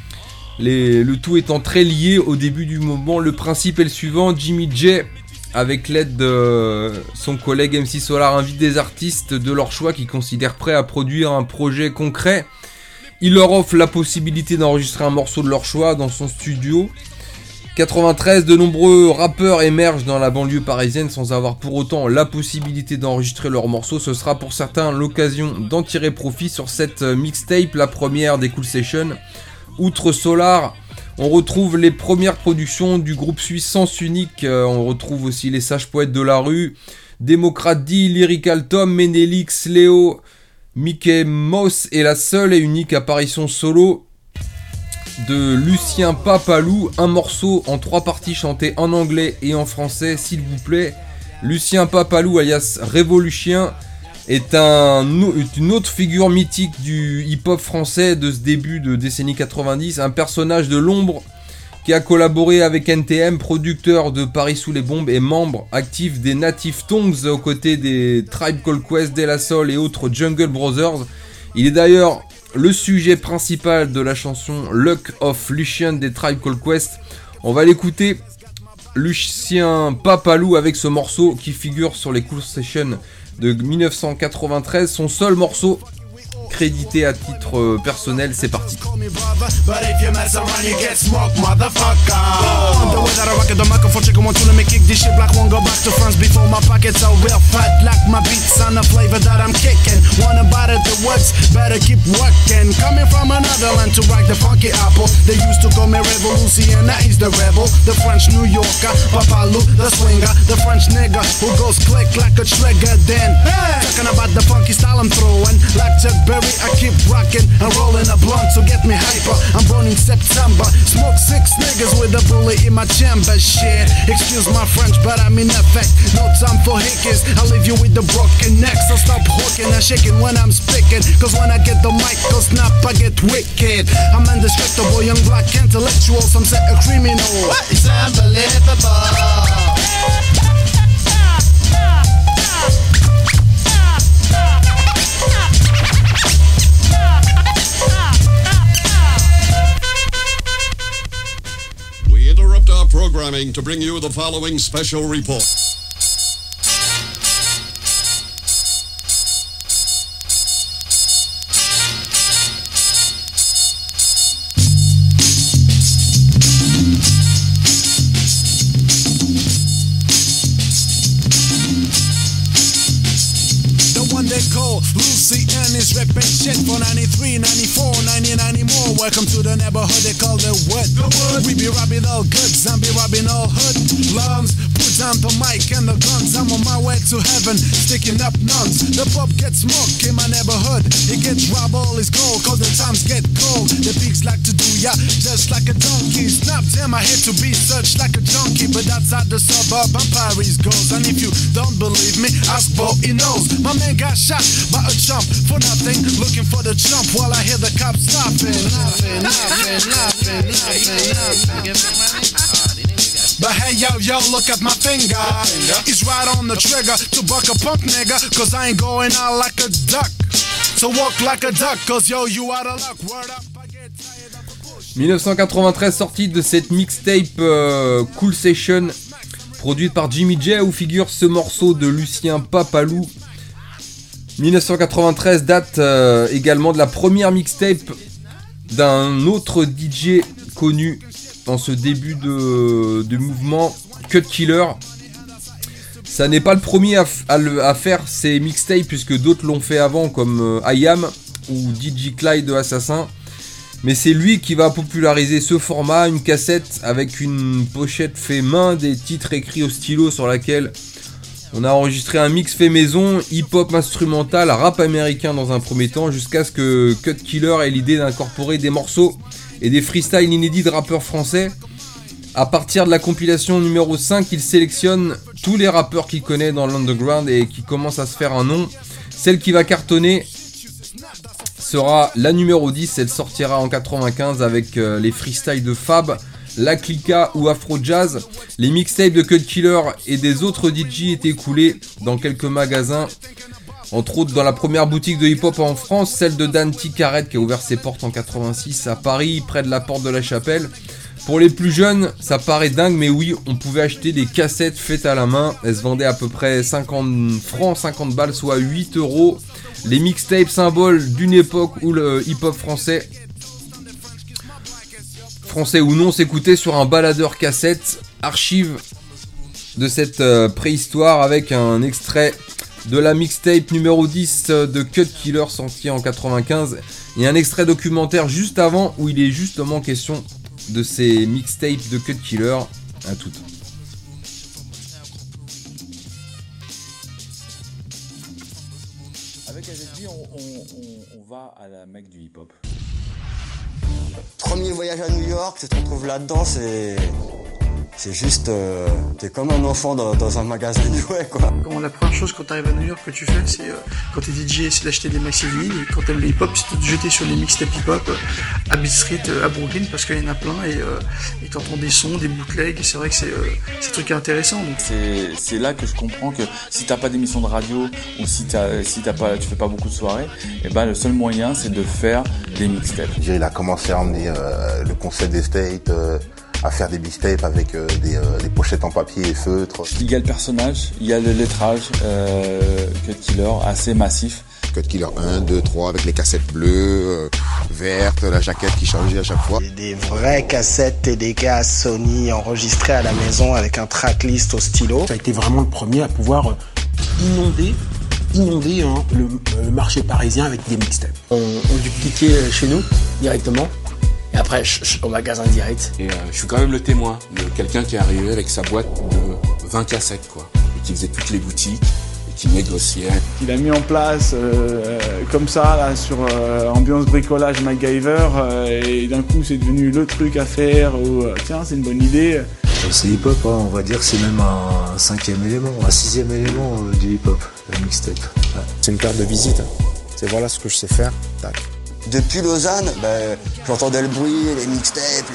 S4: Le tout étant très lié au début du moment. Le principe est le suivant: Jimmy J, avec l'aide de son collègue MC Solar, invite des artistes de leur choix qui considèrent prêts à produire un projet concret. Il leur offre la possibilité d'enregistrer un morceau de leur choix dans son studio. 93, de nombreux rappeurs émergent dans la banlieue parisienne sans avoir pour autant la possibilité d'enregistrer leurs morceaux. Ce sera pour certains l'occasion d'en tirer profit sur cette mixtape, la première des Cool Sessions. Outre Solar, on retrouve les premières productions du groupe suisse Sens Unique. On retrouve aussi les Sages Poètes de la Rue, Démocrate D, Lyrical Tom, Menelix, Léo, Mickey Mouse et la seule et unique apparition solo de Lucien Papalou, un morceau en 3 parties chanté en anglais et en français, s'il vous plaît. Lucien Papalou alias Révolution est une autre figure mythique du hip-hop français de ce début de décennie 90, un personnage de l'ombre qui a collaboré avec NTM, producteur de Paris sous les bombes et membre actif des Native Tongues aux côtés des Tribe Called Quest, De La Soul et autres Jungle Brothers. Il est d'ailleurs le sujet principal de la chanson Luck of Lucien des Tribe Called Quest. On va l'écouter, Lucien Papalou, avec ce morceau qui figure sur les Cool Sessions de 1993, son seul morceau crédité à titre personnel. C'est parti.
S23: me brother, but if you mess around, you get smoked, motherfucker. The way that I rock it, the microphone chicken want to let me kick this shit black. Won't go back to France before my pockets are real fat. Like my beats on the flavor that I'm kicking. Wanna bite at the words, better keep working. Coming from another land to rock the funky apple. They used to call me Revolution, now he's the rebel. The French New Yorker, Papa Lou, the swinger. The French nigga who goes click like a trigger. Then talking about the funky style I'm throwing. Like Chuck Berry, I keep rocking and rolling a blunt to get me hyper. I'm born in September. Smoke 6 niggas with a bullet in my chamber. Shit, excuse my French, but I'm in effect. No time for hickeys. I'll leave you with the broken neck. So stop hooking and shaking when I'm speaking. Cause when I get the mic, go snap, I get wicked. I'm indestructible, young black intellectual. Some say a criminal. It's unbelievable.
S3: We interrupt our programming to bring you the following special report.
S23: Reppin' shit for 93, 94, 90 more. Welcome to the neighborhood, they call the wood. We be robbing all goods, and be robbing all hood. Lungs, put down the mic and the guns. I'm on my way to heaven, sticking up nuns. The pub gets smoked in my neighborhood. It gets robbed, all is gold, cause the times get cold. The pigs like to do ya, just like a donkey. Snap them, I hate to be searched like a junkie. But that's how the suburb and Paris goes. And if you don't believe me, ask Bo, he knows. My man got shot by a chump for nothing. Looking for the chump while I hear the cops stopping. But hey yo, look at my finger. It's right on the trigger to buck a punk nigga. Cause I ain't going out like a duck. So walk like a duck, cause yo, you out of luck. Word up.
S4: 1993, sortie de cette mixtape Cool Session, produite par Jimmy J, où figure ce morceau de Lucien Papalou. 1993 date également de la première mixtape d'un autre DJ connu dans ce début de mouvement, Cut Killer. Ça n'est pas le premier à faire ces mixtapes puisque d'autres l'ont fait avant comme I Am ou DJ Clyde de Assassin. Mais c'est lui qui va populariser ce format, une cassette avec une pochette fait main, des titres écrits au stylo sur laquelle on a enregistré un mix fait maison, hip-hop instrumental, rap américain dans un premier temps, jusqu'à ce que Cut Killer ait l'idée d'incorporer des morceaux et des freestyles inédits de rappeurs français. À partir de la compilation numéro 5, il sélectionne tous les rappeurs qu'il connaît dans l'underground et qui commencent à se faire un nom. Celle qui va cartonner sera la numéro 10, elle sortira en 95 avec les freestyles de Fab, La Clica ou Afro Jazz. Les mixtapes de Cut Killer et des autres DJ étaient écoulés dans quelques magasins, entre autres dans la première boutique de hip-hop en France, celle de Dan T. Carrette qui a ouvert ses portes en 86 à Paris, près de la porte de la Chapelle. Pour les plus jeunes, ça paraît dingue, mais oui, on pouvait acheter des cassettes faites à la main. Elles se vendaient à peu près 50 francs, 50 balles, soit 8 €. Les mixtapes, symboles d'une époque où le hip-hop français ou non, s'écoutait sur un baladeur cassette. Archive de cette préhistoire avec un extrait de la mixtape numéro 10 de Cut Killer sorti en 95 et un extrait documentaire juste avant où il est justement question de ces mixtapes de Cut Killer. À toutes.
S5: Avec AZB, on va à la Mecque du hip-hop.
S7: Premier voyage à New York, tu te retrouves là-dedans, c'est juste, t'es comme un enfant dans un magasin de jouets, quoi.
S18: Bon, la première chose quand t'arrives à New York que tu fais, c'est quand t'es DJ, c'est d'acheter des maxi vinyles, et quand t'aimes le hip-hop, c'est de te jeter sur les mixtapes hip-hop à Beat Street, à Brooklyn, parce qu'il y en a plein, et t'entends des sons, des bootlegs, et c'est vrai que c'est un truc intéressant. Donc.
S5: C'est là que je comprends que si t'as pas d'émission de radio, ou si tu fais pas beaucoup de soirées, et ben le seul moyen, c'est de faire des mixtapes.
S25: Il a commencé à emmener le concept des States, à faire des mixtapes avec des pochettes en papier et feutre.
S5: Il y a le personnage, il y a le lettrage, Cut Killer, assez massif.
S1: Cut Killer 1, 2, 3 avec les cassettes bleues, vertes, la jaquette qui changeait à chaque fois.
S8: Des vraies cassettes TDK Sony enregistrées à la maison avec un tracklist au stylo.
S13: Ça a été vraiment le premier à pouvoir inonder le marché parisien avec des mixtapes.
S14: On dupliquait chez nous directement. Et après, au magasin direct.
S15: Et je suis quand même le témoin de quelqu'un qui est arrivé avec sa boîte de 20 cassettes, quoi. Et qui faisait toutes les boutiques, et qui négociait.
S16: Il a mis en place, comme ça, là, sur ambiance bricolage MacGyver, et d'un coup, c'est devenu le truc à faire, ou tiens, c'est une bonne idée.
S26: C'est hip-hop, hein, on va dire, c'est même un 5e élément, un 6e élément du hip-hop, la mixtape. Ouais.
S27: C'est une carte de visite, hein. C'est voilà ce que je sais faire, tac.
S28: Depuis Lausanne, j'entendais le bruit, les mixtapes.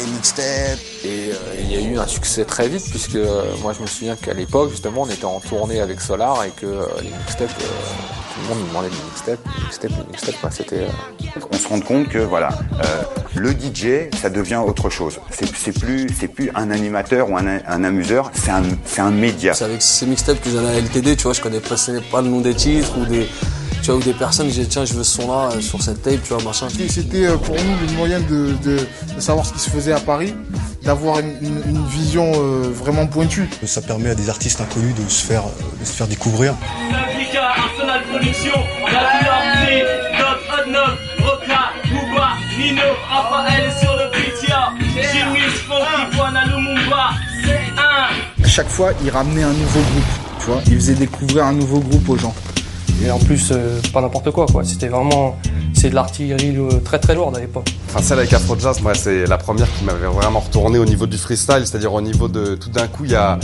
S29: Et il y a eu un succès très vite, puisque moi je me souviens qu'à l'époque, justement, on était en tournée avec Solar et que les mixtapes, tout le monde nous demandait des mixtapes, quoi. C'était...
S30: On se rend compte que voilà, le DJ, ça devient autre chose. C'est plus un animateur ou un amuseur, c'est un média.
S14: C'est avec ces mixtapes que j'allais à LTD, tu vois, je connaissais pas le nom des titres ou des personnes, j'ai dit tiens je veux ce son là sur cette tape, tu vois, machin.
S31: C'était pour nous le moyen de savoir ce qui se faisait à Paris, d'avoir une vision vraiment pointue.
S26: Ça permet à des artistes inconnus de se faire découvrir.
S23: Syndicat, Arsenal Production, Gabi, Doc, Odnob, Roca, Bouba, Nino, Raphaël sur le Pitia, Jimmy, Funky, Buana, Lumumba, c'est un.
S31: À chaque fois, il ramenait un nouveau groupe, tu vois, il faisait découvrir un nouveau groupe aux gens.
S32: Et en plus, pas n'importe quoi. C'était vraiment... C'est de l'artillerie très très lourde à l'époque.
S33: Enfin, celle avec Afro Jazz, moi, c'est la première qui m'avait vraiment retourné au niveau du freestyle, c'est-à-dire au niveau de... Tout d'un coup, il y a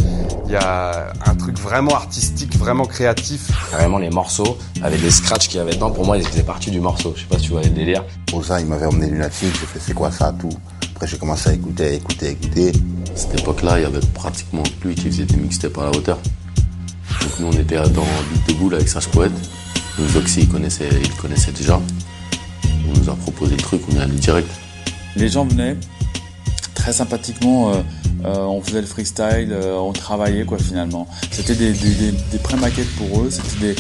S33: un truc vraiment artistique, vraiment créatif.
S34: Carrément, les morceaux, avec des scratchs qu'il y avait dedans, pour moi, ils faisaient partie du morceau. Je sais pas si tu vois les délires.
S25: Pour ça, il m'avait emmené Lunatic, j'ai fait c'est quoi ça, tout. Après, j'ai commencé à écouter.
S34: À cette époque-là, il y avait pratiquement que lui qui faisait des mixtapes à la hauteur. Donc nous on était dans Beat de Boule avec Sage Poète. Nous Zoxy il connaissait déjà. On nous a proposé le truc, on est allé direct.
S5: Les gens venaient très sympathiquement, on faisait le freestyle, on travaillait quoi finalement. C'était des pré-maquettes pour eux, c'était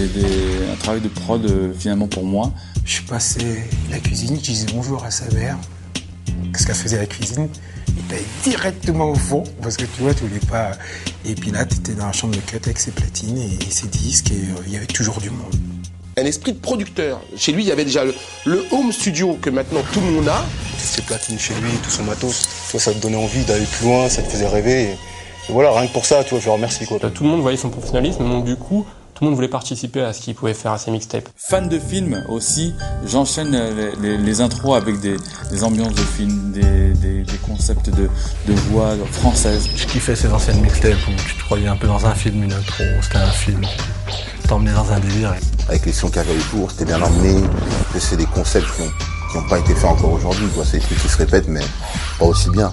S5: un travail de prod finalement pour moi.
S13: Je suis passé à la cuisine, je disais bonjour à sa mère. Qu'est-ce qu'elle faisait à la cuisine? Il paye directement au fond, parce que tu vois, tu voulais pas. Et puis là, tu étais dans la chambre de cut avec ses platines et ses disques, et il y avait toujours du monde.
S6: Un esprit de producteur. Chez lui, il y avait déjà le home studio que maintenant tout le monde a.
S26: Ses platines chez lui, tout son matos, toi, ça te donnait envie d'aller plus loin, ça te faisait rêver. Et voilà, rien que pour ça, tu vois, je le remercie, quoi.
S32: Tout le monde voyait son professionnalisme, donc du coup, tout le monde voulait participer à ce qu'il pouvait faire à ses mixtapes.
S5: Fan de films aussi, j'enchaîne les intros avec des ambiances de films, des concepts de voix françaises.
S26: Je kiffais ces anciennes mixtapes où tu te croyais un peu dans un film, une intro, c'était un film. T'emmenais dans un délire.
S25: Avec les sons qu'il y avait autour, c'était bien emmené. C'est des concepts qui n'ont pas été faits encore aujourd'hui, quoi. C'est des trucs qui se répètent, mais pas aussi bien.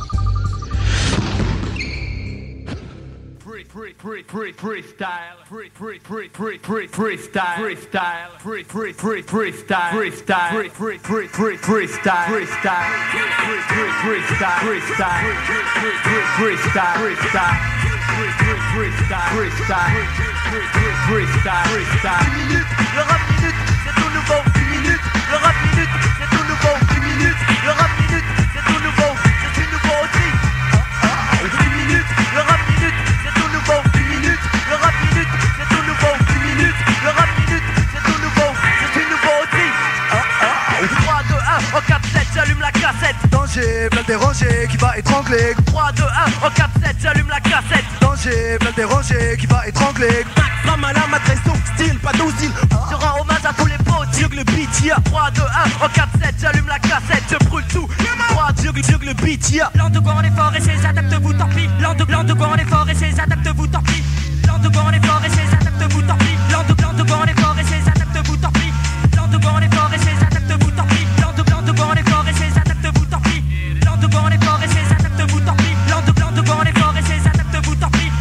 S23: Le rap minute, c'est tout nouveau. 10 minutes, le rap minute, c'est tout nouveau. 10 minutes, le rap minute, c'est tout nouveau. C'est une nouveau aussi. 10 minutes, le rap minute, c'est tout nouveau. 10 minutes, le rap minute, c'est tout nouveau. 10 minutes, le rap minute, c'est tout nouveau. C'est une nouveau aussi. 3, 2, 1, en 4, 7, j'allume la cassette. Danger, plein dérangé qui va étrangler. 3, 2, 1, en 4, 7, j'allume la cassette. Danger, plein dérangé qui va étrangler. Femme à la madresson, style, pas docile. Je rends hommage à tous les potes, jug le beat, yeah. 3, 2, 1, en 4, 7, j'allume la cassette, je brûle tout. 3, jug le beat, yeah. L'an de grand effort et ses adaptes-vous, tant pis. L'an de grand effort et ses adaptes-vous, tant pis. L'an de grand effort et ses adaptes-vous, tant pis. L'an de grand effort et ses adaptes-vous, tant pis. L'an de grand effort et ses adaptes-vous, tant pis. L'an de grand effort et ses adaptes-vous, tant pis. L'an de grand effort et ses adaptes-vous, tant pis. L'an de grand effort et ses adaptes-vous, tant pis.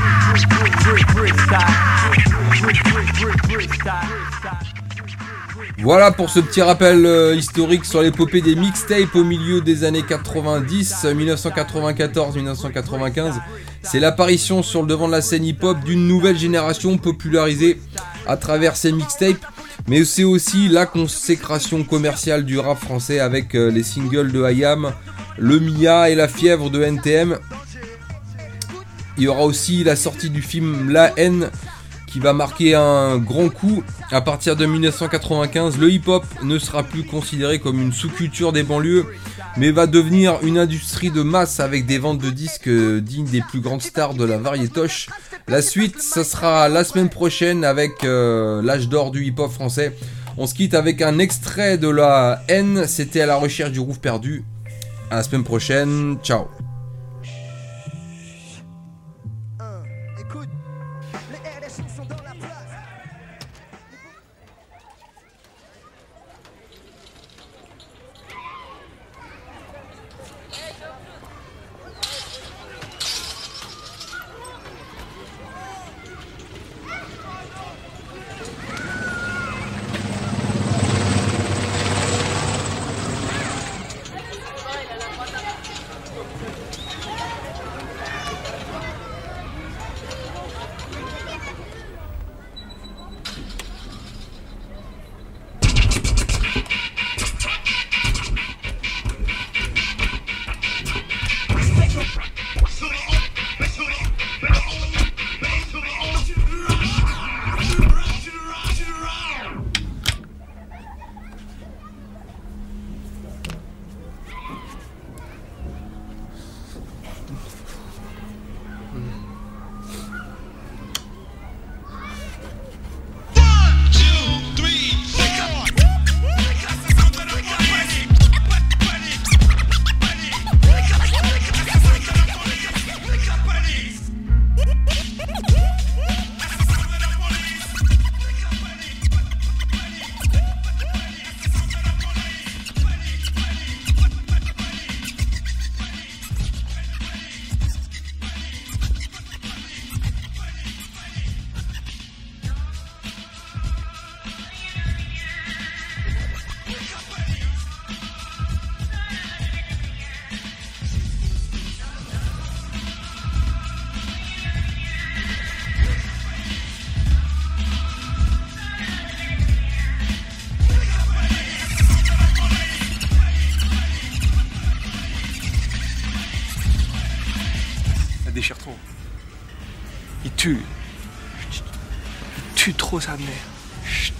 S4: Voilà pour ce petit rappel historique sur l'épopée des mixtapes au milieu des années 90, 1994-1995. C'est l'apparition sur le devant de la scène hip-hop d'une nouvelle génération popularisée à travers ces mixtapes. Mais c'est aussi la consécration commerciale du rap français avec les singles de IAM, Le Mia et La Fièvre de NTM. Il y aura aussi la sortie du film La Haine qui va marquer un grand coup. À partir de 1995, le hip-hop ne sera plus considéré comme une sous-culture des banlieues, mais va devenir une industrie de masse avec des ventes de disques dignes des plus grandes stars de la variétoche. La suite, ça sera la semaine prochaine avec l'âge d'or du hip-hop français. On se quitte avec un extrait de La Haine, c'était À la recherche du groove perdu. À la semaine prochaine, ciao.
S2: Déchire trop. Il tue. Il tue trop sa mère. Chut.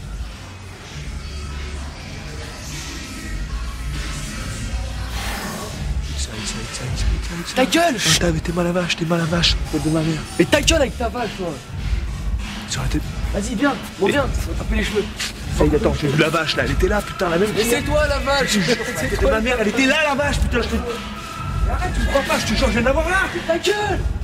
S2: Ta gueule! T'es mal à vache, t'es mal à vache. De ma mère. Mais ta gueule avec ta vache, toi! Vas-y, viens, bon, viens, on va taper les cheveux. Hey, attends, j'ai vu la vache là, elle était là, putain, la même.
S23: Mais c'est toi la vache!
S2: C'était ma mère, elle était là la vache, putain, je te.
S23: Arrête, tu me crois pas, je te jure, je viens d'avoir là! Ta gueule!